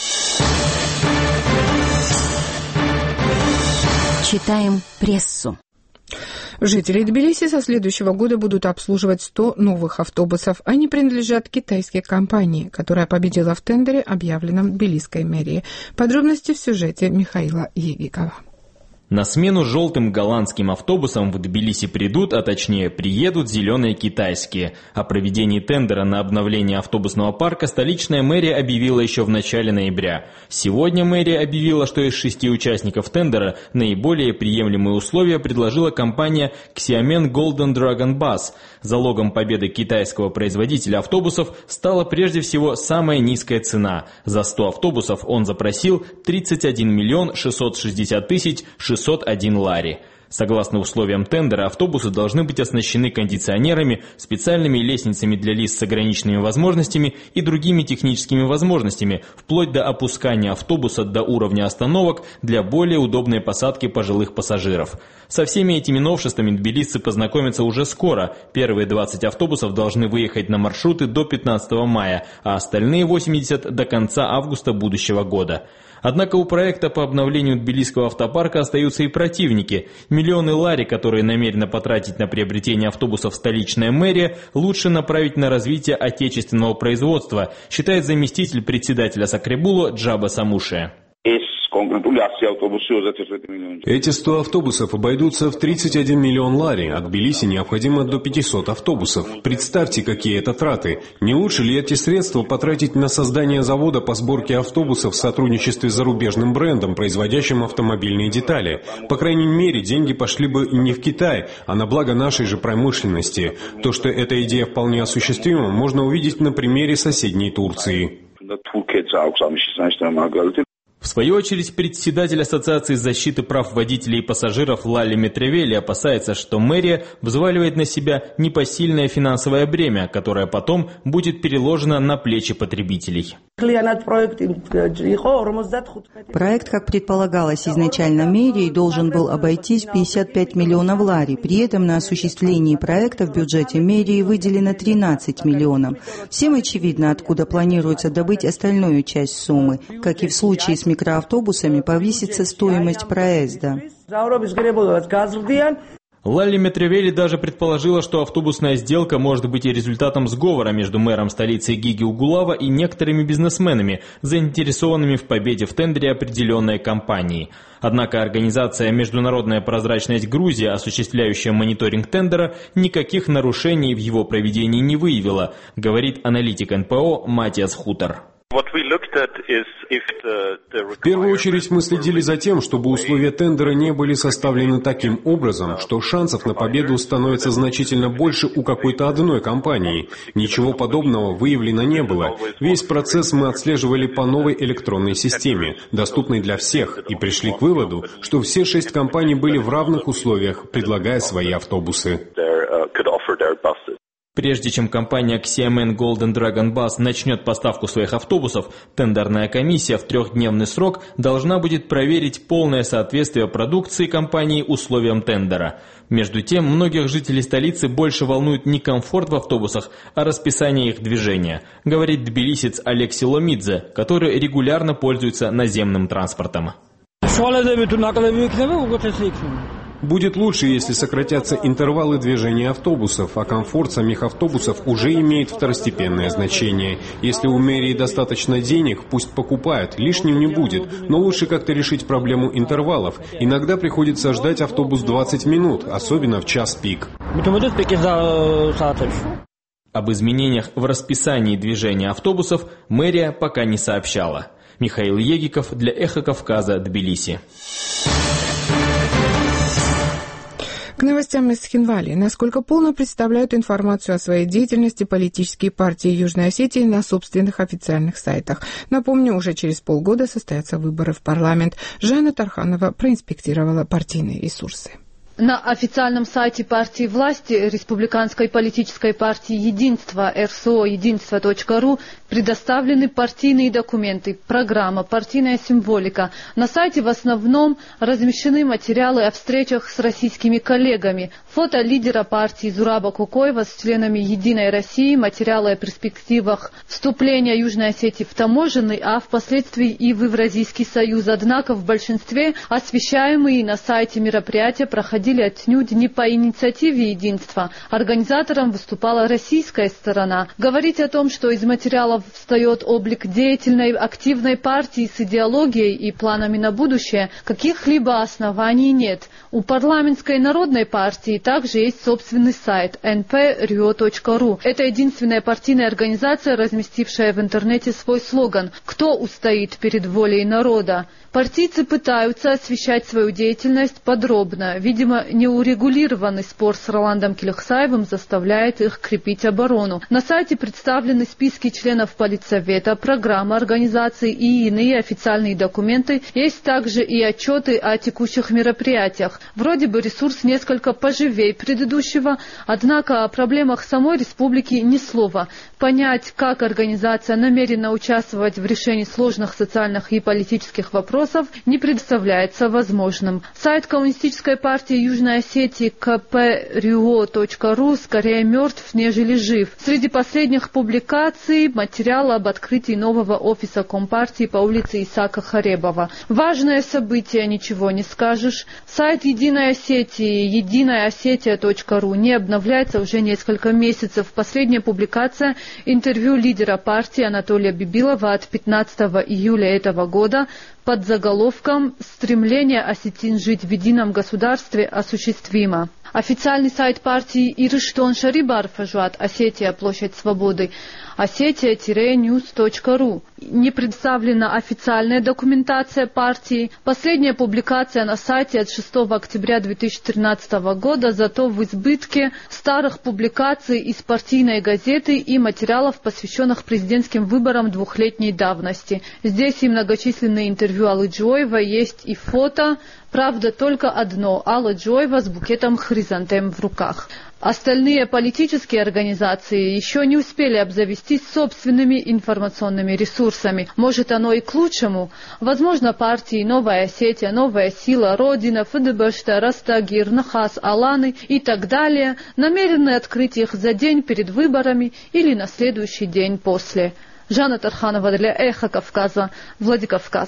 Читаем прессу. Жители Тбилиси со следующего года будут обслуживать 100 новых автобусов. Они принадлежат китайской компании, которая победила в тендере, объявленном тбилисской мэрией. Подробности в сюжете Михаила Егикова. На смену желтым голландским автобусам в Тбилиси придут, а точнее приедут, зеленые китайские. О проведении тендера на обновление автобусного парка столичная мэрия объявила еще в начале ноября. Сегодня мэрия объявила, что из 6 участников тендера наиболее приемлемые условия предложила компания Xiamen Golden Dragon Bus. Залогом победы китайского производителя автобусов стала прежде всего самая низкая цена. За 100 автобусов он запросил 31 миллион 660 тысяч 601 лари. Согласно условиям тендера, автобусы должны быть оснащены кондиционерами, специальными лестницами для лиц с ограниченными возможностями и другими техническими возможностями, вплоть до опускания автобуса до уровня остановок для более удобной посадки пожилых пассажиров. Со всеми этими новшествами тбилисцы познакомятся уже скоро. Первые 20 автобусов должны выехать на маршруты до 15 мая, а остальные 80 до конца августа будущего года. Однако у проекта по обновлению тбилисского автопарка остаются и противники. Миллионы лари, которые намерена потратить на приобретение автобусов столичная мэрия, лучше направить на развитие отечественного производства, считает заместитель председателя Сакребуло Джаба Самушия. Эти 100 автобусов обойдутся в 31 миллион лари, а Тбилиси необходимо до 500 автобусов. Представьте, какие это траты. Не лучше ли эти средства потратить на создание завода по сборке автобусов в сотрудничестве с зарубежным брендом, производящим автомобильные детали? По крайней мере, деньги пошли бы не в Китай, а на благо нашей же промышленности. То, что эта идея вполне осуществима, можно увидеть на примере соседней Турции. В свою очередь, председатель Ассоциации защиты прав водителей и пассажиров Лали Метревели опасается, что мэрия взваливает на себя непосильное финансовое бремя, которое потом будет переложено на плечи потребителей. Проект, как предполагалось изначально мэрией, должен был обойтись 55 миллионов лари. При этом на осуществлении проекта в бюджете мэрии выделено 13 миллионов. Всем очевидно, откуда планируется добыть остальную часть суммы. Как и в случае с микроавтобусами, повысится стоимость проезда. Лали Метревели даже предположила, что автобусная сделка может быть и результатом сговора между мэром столицы Гиги Угулава и некоторыми бизнесменами, заинтересованными в победе в тендере определенной компании. Однако организация «Международная прозрачность Грузии», осуществляющая мониторинг тендера, никаких нарушений в его проведении не выявила, говорит аналитик НПО Матиас Хутор. В первую очередь мы следили за тем, чтобы условия тендера не были составлены таким образом, что шансов на победу становится значительно больше у какой-то одной компании. Ничего подобного выявлено не было. Весь процесс мы отслеживали по новой электронной системе, доступной для всех, и пришли к выводу, что все 6 компаний были в равных условиях, предлагая свои автобусы. Прежде чем компания Xiamen Golden Dragon Bus начнет поставку своих автобусов, тендерная комиссия в 3-дневный срок должна будет проверить полное соответствие продукции компании условиям тендера. Между тем, многих жителей столицы больше волнует не комфорт в автобусах, а расписание их движения, говорит тбилисец Олег Силомидзе, который регулярно пользуется наземным транспортом. Будет лучше, если сократятся интервалы движения автобусов, а комфорт самих автобусов уже имеет второстепенное значение. Если у мэрии достаточно денег, пусть покупают, лишним не будет, но лучше как-то решить проблему интервалов. Иногда приходится ждать автобус 20 минут, особенно в час пик. Об изменениях в расписании движения автобусов мэрия пока не сообщала. Михаил Егиков для «Эхо Кавказа», Тбилиси. К новостям из Цхинвали. Насколько полно представляют информацию о своей деятельности политические партии Южной Осетии на собственных официальных сайтах. Напомню, уже через полгода состоятся выборы в парламент. Жанна Тарханова проинспектировала партийные ресурсы. На официальном сайте партии власти Республиканской политической партии «Единство» РСО единство.ру предоставлены партийные документы, программа, партийная символика. На сайте в основном размещены материалы о встречах с российскими коллегами, фото лидера партии Зураба Кукоева с членами «Единой России», материалы о перспективах вступления Южной Осетии в таможенный, а впоследствии и в Евразийский союз. Однако в большинстве освещаемые на сайте мероприятия проходили отнюдь не по инициативе «Единства». Организатором выступала российская сторона. Говорить о том, что из материалов встает облик деятельной, активной партии с идеологией и планами на будущее, каких-либо оснований нет. У парламентской народной партии также есть собственный сайт np.rio.ru. Это единственная партийная организация, разместившая в интернете свой слоган «Кто устоит перед волей народа?». Партийцы пытаются освещать свою деятельность подробно. Видимо, неурегулированный спор с Роландом Келехсаевым заставляет их крепить оборону. На сайте представлены списки членов Политсовета, программа организации и иные официальные документы. Есть также и отчеты о текущих мероприятиях. Вроде бы ресурс несколько поживее предыдущего, однако о проблемах самой республики ни слова. Понять, как организация намерена участвовать в решении сложных социальных и политических вопросов, не представляется возможным. Сайт Коммунистической партии Южной Осетии kp.rio.ru скорее мертв, нежели жив. Среди последних публикаций материал об открытии нового офиса Компартии по улице Исаака Харебова. Важное событие, ничего не скажешь. Сайт Единой Осетии единоосетия.ру не обновляется уже несколько месяцев. Последняя публикация – интервью лидера партии Анатолия Бибилова от 15 июля этого года под заголовком «Стремление осетин жить в едином государстве осуществимо». Официальный сайт партии Ирыштон Шарибар Фажуат Осетия, площадь Свободы, осетия-news.ru. Не представлена официальная документация партии. Последняя публикация на сайте от 6 октября 2013 года, зато в избытке старых публикаций из партийной газеты и материалов, посвященных президентским выборам двухлетней давности. Здесь и многочисленные интервью Аллы Джоевой, есть и фото. Правда, только одно – Алла Джоева с букетом хризантем в руках. Остальные политические организации еще не успели обзавестись собственными информационными ресурсами. Может, оно и к лучшему. Возможно, партии «Новая Осетия», «Новая сила», «Родина», ФДБшта, Растагир, Нахас, Аланы и так далее намерены открыть их за день перед выборами или на следующий день после. Жанна Тарханова для «Эхо Кавказа», Владикавказ.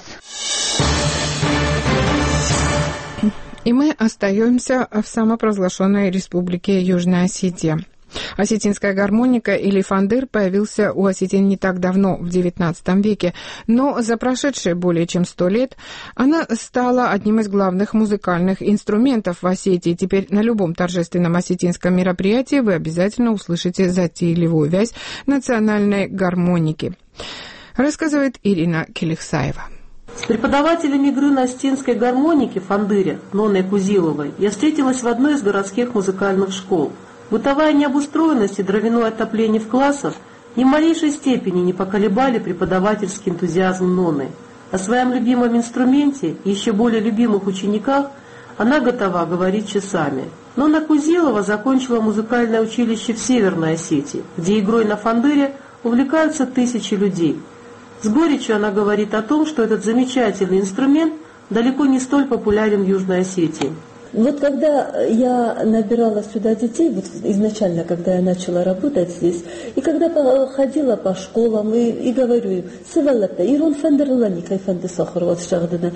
И мы остаемся в самопровозглашенной республике Южная Осетия. Осетинская гармоника или фандыр появился у осетин не так давно, в XIX веке, но за прошедшие более чем 100 лет она стала одним из главных музыкальных инструментов в Осетии. Теперь на любом торжественном осетинском мероприятии вы обязательно услышите затейливую вязь национальной гармоники. рассказывает Ирина Келихсаева. С преподавателем игры на остинской гармонике фандыре Ноной Кузиловой я встретилась в одной из городских музыкальных школ. Бытовая необустроенность и дровяное отопление в классах ни в малейшей степени не поколебали преподавательский энтузиазм Ноны. О своем любимом инструменте и еще более любимых учениках она готова говорить часами. Нона Кузилова закончила музыкальное училище в Северной Осетии, где игрой на фандыре увлекаются тысячи людей. С горечью она говорит о том, что этот замечательный инструмент далеко не столь популярен в Южной Осетии. Вот когда я набирала сюда детей, вот изначально, когда я начала работать здесь, и когда ходила по школам и говорю им, «Сывалапта, ирон фандерлани, кай фанды сахарова шагдана,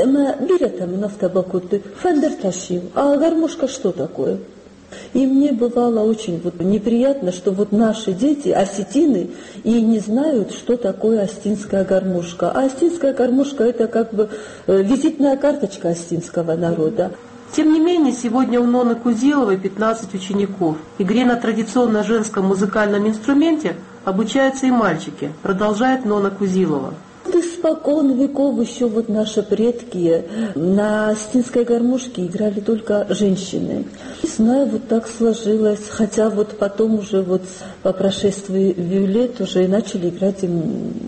бирятам нафтабакутты, фандер ташил, а гармошка что такое?» И мне бывало очень неприятно, что наши дети, осетины, и не знают, что такое остинская гармошка. А остинская гармошка – это как бы визитная карточка остинского народа. Тем не менее, сегодня у Ноны Кузиловой 15 учеников. Игре на традиционно женском музыкальном инструменте обучаются и мальчики, продолжает Нона Кузилова. Испокон веков еще наши предки на остинской гармошке играли только женщины. Не знаю, так сложилось, хотя потом уже по прошествии лет уже начали играть и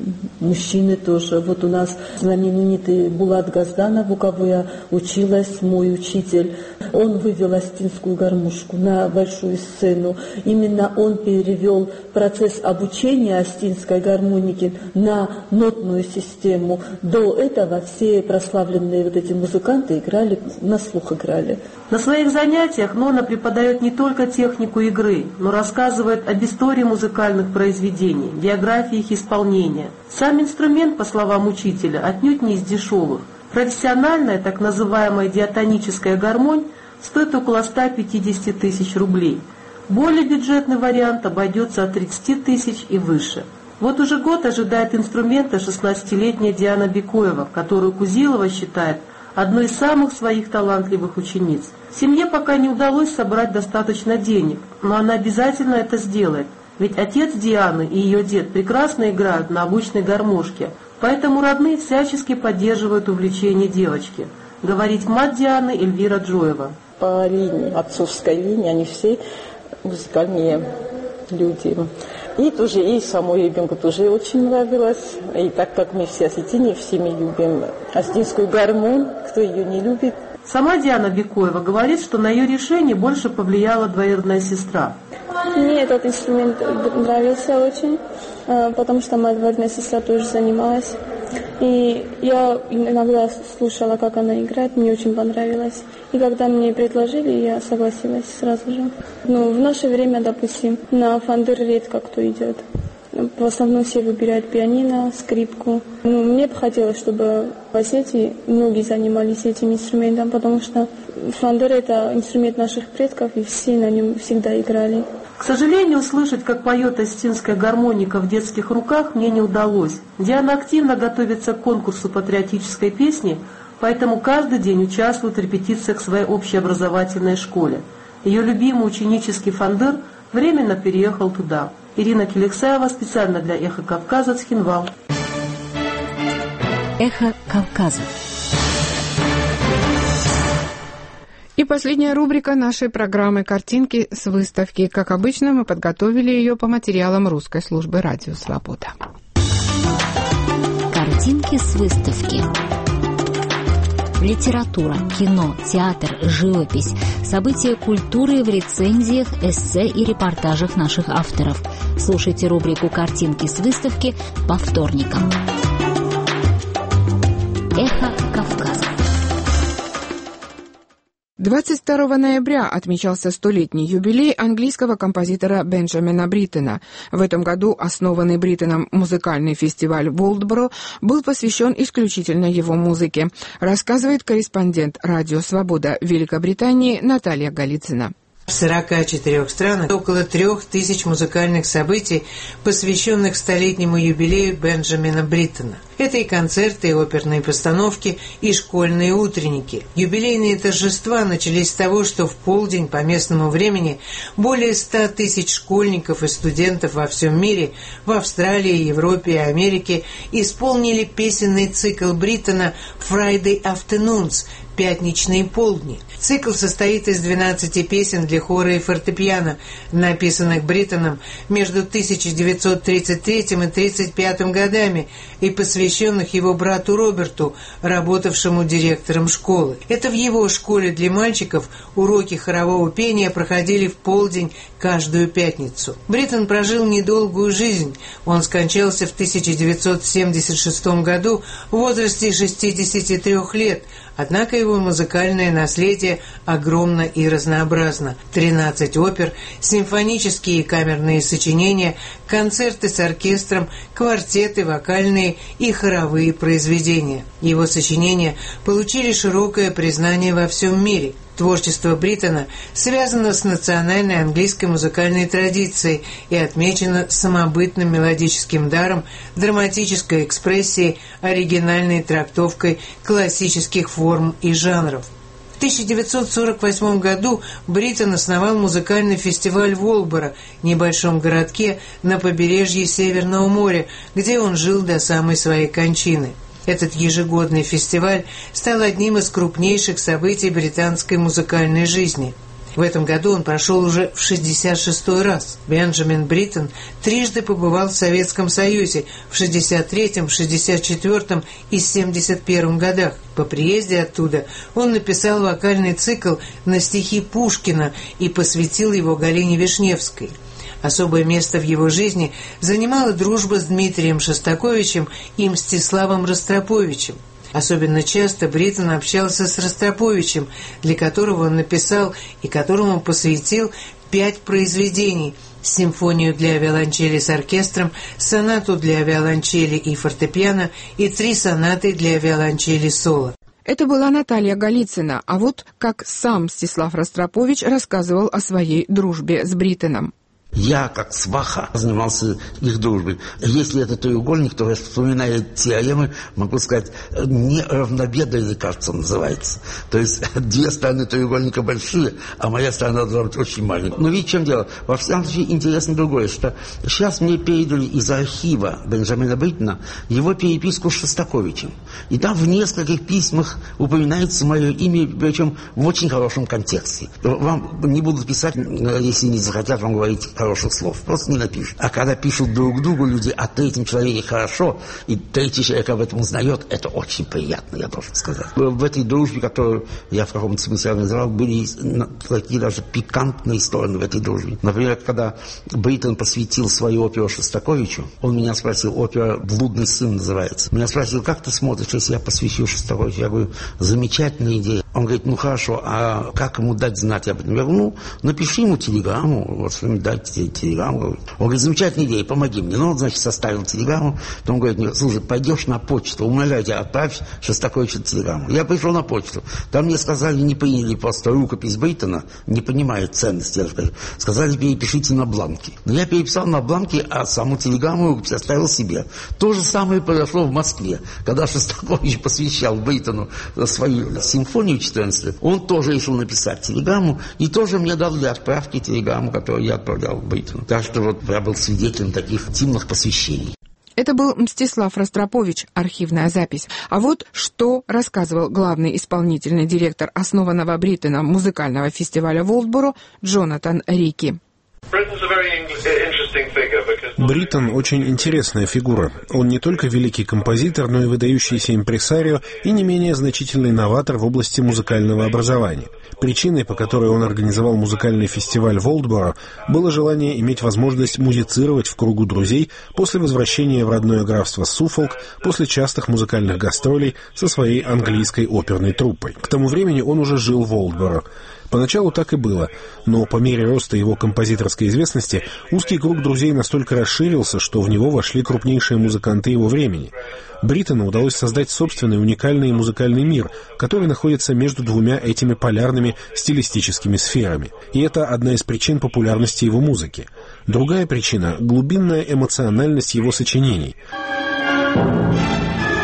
мужчины тоже. У нас знаменитый Булат Газданов, у кого я училась, мой учитель, он вывел остинскую гармошку на большую сцену. Именно он перевел процесс обучения остинской гармоники на нотную систему. До этого все прославленные эти музыканты играли, на слух играли. На своих занятиях Нона преподает не только технику игры, но рассказывает об истории музыкальных произведений, биографии их исполнения. Сам инструмент, по словам учителя, отнюдь не из дешевых. Профессиональная, так называемая диатоническая гармонь стоит около 150 тысяч рублей. Более бюджетный вариант обойдется от 30 тысяч и выше. Уже год ожидает инструмента 16-летняя Диана Бекоева, которую Кузилова считает одной из самых своих талантливых учениц. Семье пока не удалось собрать достаточно денег, но она обязательно это сделает. Ведь отец Дианы и ее дед прекрасно играют на обычной гармошке, поэтому родные всячески поддерживают увлечение девочки, говорит мать Дианы Эльвира Джоева. По линии, отцовской линии, они все музыкальные люди. И тоже и самой ребенку тоже очень нравилось. И так как мы все осетины, все мы любим остинскую гармонь, кто ее не любит. Сама Диана Бекоева говорит, что на ее решение больше повлияла двоюродная сестра. Мне этот инструмент нравился очень, потому что моя двоюродная сестра тоже занималась. И я иногда слушала, как она играет, мне очень понравилось. И когда мне предложили, я согласилась сразу же. В наше время, допустим, на фандыр редко кто идет. В основном все выбирают пианино, скрипку. Мне бы хотелось, чтобы в Осетии многие занимались этим инструментом, потому что фандыр – это инструмент наших предков, и все на нем всегда играли. К сожалению, услышать, как поет остинская гармоника в детских руках, мне не удалось. Диана активно готовится к конкурсу патриотической песни, поэтому каждый день участвует в репетициях в своей общеобразовательной школе. Ее любимый ученический фандыр временно переехал туда. Ирина Келихсаева специально для «Эхо Кавказа», Цхинвал. «Эхо Кавказа». И последняя рубрика нашей программы «Картинки с выставки». Как обычно, мы подготовили ее по материалам русской службы «Радио Свобода». Картинки с выставки. Литература, кино, театр, живопись, события культуры в рецензиях, эссе и репортажах наших авторов. Слушайте рубрику «Картинки с выставки» по вторникам. «Эхо Кавказа». 22 ноября отмечался 100-летний юбилей английского композитора Бенджамина Бриттена. В этом году основанный Бриттеном музыкальный фестиваль Волдборо был посвящен исключительно его музыке, рассказывает корреспондент «Радио Свобода» Великобритании Наталья Голицына. В 44 странах около 3000 музыкальных событий, посвященных 100-летнему юбилею Бенджамина Бриттена. Это и концерты, и оперные постановки, и школьные утренники. Юбилейные торжества начались с того, что в полдень по местному времени более 100 тысяч школьников и студентов во всем мире, в Австралии, Европе и Америке, исполнили песенный цикл Бриттона «Friday Afternoons» – «Пятничные полдни». Цикл состоит из 12 песен для хора и фортепиано, написанных Бриттоном между 1933 и 1935 годами и посвященных его брату Роберту, работавшему директором школы. Это в его школе для мальчиков уроки хорового пения проходили в полдень каждую пятницу. Бриттон прожил недолгую жизнь. Он скончался в 1976 году в возрасте 63 лет, однако его музыкальное наследие огромно и разнообразно. 13 опер, симфонические и камерные сочинения, концерты с оркестром, квартеты, вокальные и хоровые произведения. Его сочинения получили широкое признание во всем мире. Творчество Бриттона связано с национальной английской музыкальной традицией и отмечено самобытным мелодическим даром, драматической экспрессией, оригинальной трактовкой классических форм и жанров. В 1948 году Бриттон основал музыкальный фестиваль в Уолборо, небольшом городке на побережье Северного моря, где он жил до самой своей кончины. Этот ежегодный фестиваль стал одним из крупнейших событий британской музыкальной жизни. В этом году он прошел уже в 66-й раз. Бенджамин Бриттон трижды побывал в Советском Союзе в 63-м, 64-м и 71-м годах. По приезде оттуда он написал вокальный цикл на стихи Пушкина и посвятил его Галине Вишневской. Особое место в его жизни занимала дружба с Дмитрием Шостаковичем и Мстиславом Ростроповичем. Особенно часто Бриттон общался с Ростроповичем, для которого он написал и которому посвятил 5 произведений: симфонию для виолончели с оркестром, сонату для виолончели и фортепиано и 3 сонаты для виолончели соло. Это была Наталья Голицына, а вот как сам Мстислав Ростропович рассказывал о своей дружбе с Бриттоном. Я, как сваха, занимался их дружбой. Если это треугольник, то я вспоминаю теоремы, могу сказать, неравнобедренный, кажется, называется. То есть 2 стороны треугольника большие, а моя сторона должна быть очень маленькая. Но видите, в чем дело? Во всяком случае, интересно другое, что сейчас мне передали из архива Бенджамина Бриттона его переписку с Шостаковичем. И там в нескольких письмах упоминается мое имя, причем в очень хорошем контексте. Вам не будут писать, если не захотят вам говорить хороших слов, просто не напишут. А когда пишут друг другу люди о третьем человеке хорошо, и третий человек об этом узнает, это очень приятно, я должен сказать. В этой дружбе, которую я в каком-то смысле организовал, были такие даже пикантные стороны в этой дружбе. Например, когда Бриттон посвятил свою оперу Шостаковичу, он меня спросил, опера «Блудный сын» называется. Меня спросил, как ты смотришь, если я посвящу Шостаковичу? Я говорю, замечательная идея. Он говорит, ну хорошо, а как ему дать знать об этом? Я говорю, ну, напиши ему телеграмму, вот что-нибудь дать телеграмму. Он говорит, замечательная идея, помоги мне. Ну, он, значит, составил телеграмму. Потом он говорит мне, слушай, пойдешь на почту, умоляю тебя, отправь Шостаковичу телеграмму. Я пришел на почту. Там мне сказали, не приняли просто рукопись Бриттона, не понимают ценности. Сказали, перепишите на бланке. Но я переписал на бланке, а саму телеграмму рукопись оставил себе. То же самое произошло в Москве. Когда Шостакович посвящал Бриттону свою симфонию 14, он тоже решил написать телеграмму и тоже мне дал для отправки телеграмму, которую я отправлял Бриттону. Так что вот я был свидетелем таких интимных посвящений. Это был Мстислав Ростропович, архивная запись. А вот что рассказывал главный исполнительный директор основанного Бриттоном музыкального фестиваля в Уолборо Джонатан Рики. Бриттон очень интересная фигура. Он не только великий композитор, но и выдающийся импресарио и не менее значительный новатор в области музыкального образования. Причиной, по которой он организовал музыкальный фестиваль в Уолборо, было желание иметь возможность музицировать в кругу друзей после возвращения в родное графство Суффолк, после частых музыкальных гастролей со своей английской оперной труппой. К тому времени он уже жил в Уолборо. Поначалу так и было, но по мере роста его композиторской известности узкий круг друзей настолько расширился, что в него вошли крупнейшие музыканты его времени. Бриттону удалось создать собственный уникальный музыкальный мир, который находится между двумя этими полярными стилистическими сферами. И это одна из причин популярности его музыки. Другая причина — глубинная эмоциональность его сочинений.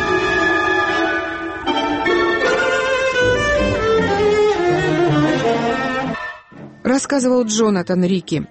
рассказывал Джонатан Рики.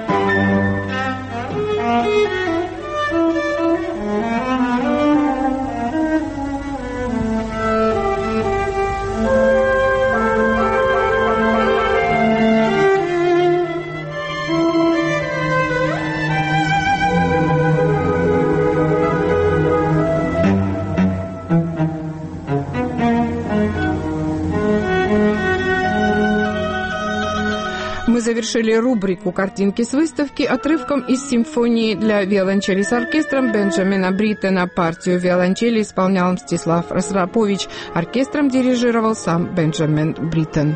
Мы завершили рубрику «Картинки с выставки» отрывком из симфонии для виолончели с оркестром Бенджамина Бриттена. Партию виолончели исполнял Мстислав Ростропович. Оркестром дирижировал сам Бенджамин Бриттен.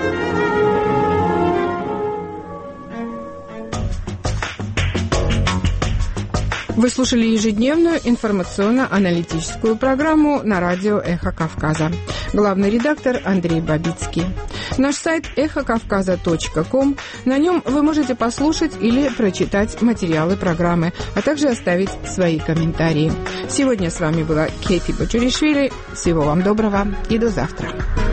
Вы слушали ежедневную информационно-аналитическую программу на радио «Эхо Кавказа». Главный редактор Андрей Бабицкий. Наш сайт эхокавказа.ком. На нем вы можете послушать или прочитать материалы программы, а также оставить свои комментарии. Сегодня с вами была Кэти Бачуришвили. Всего вам доброго и до завтра.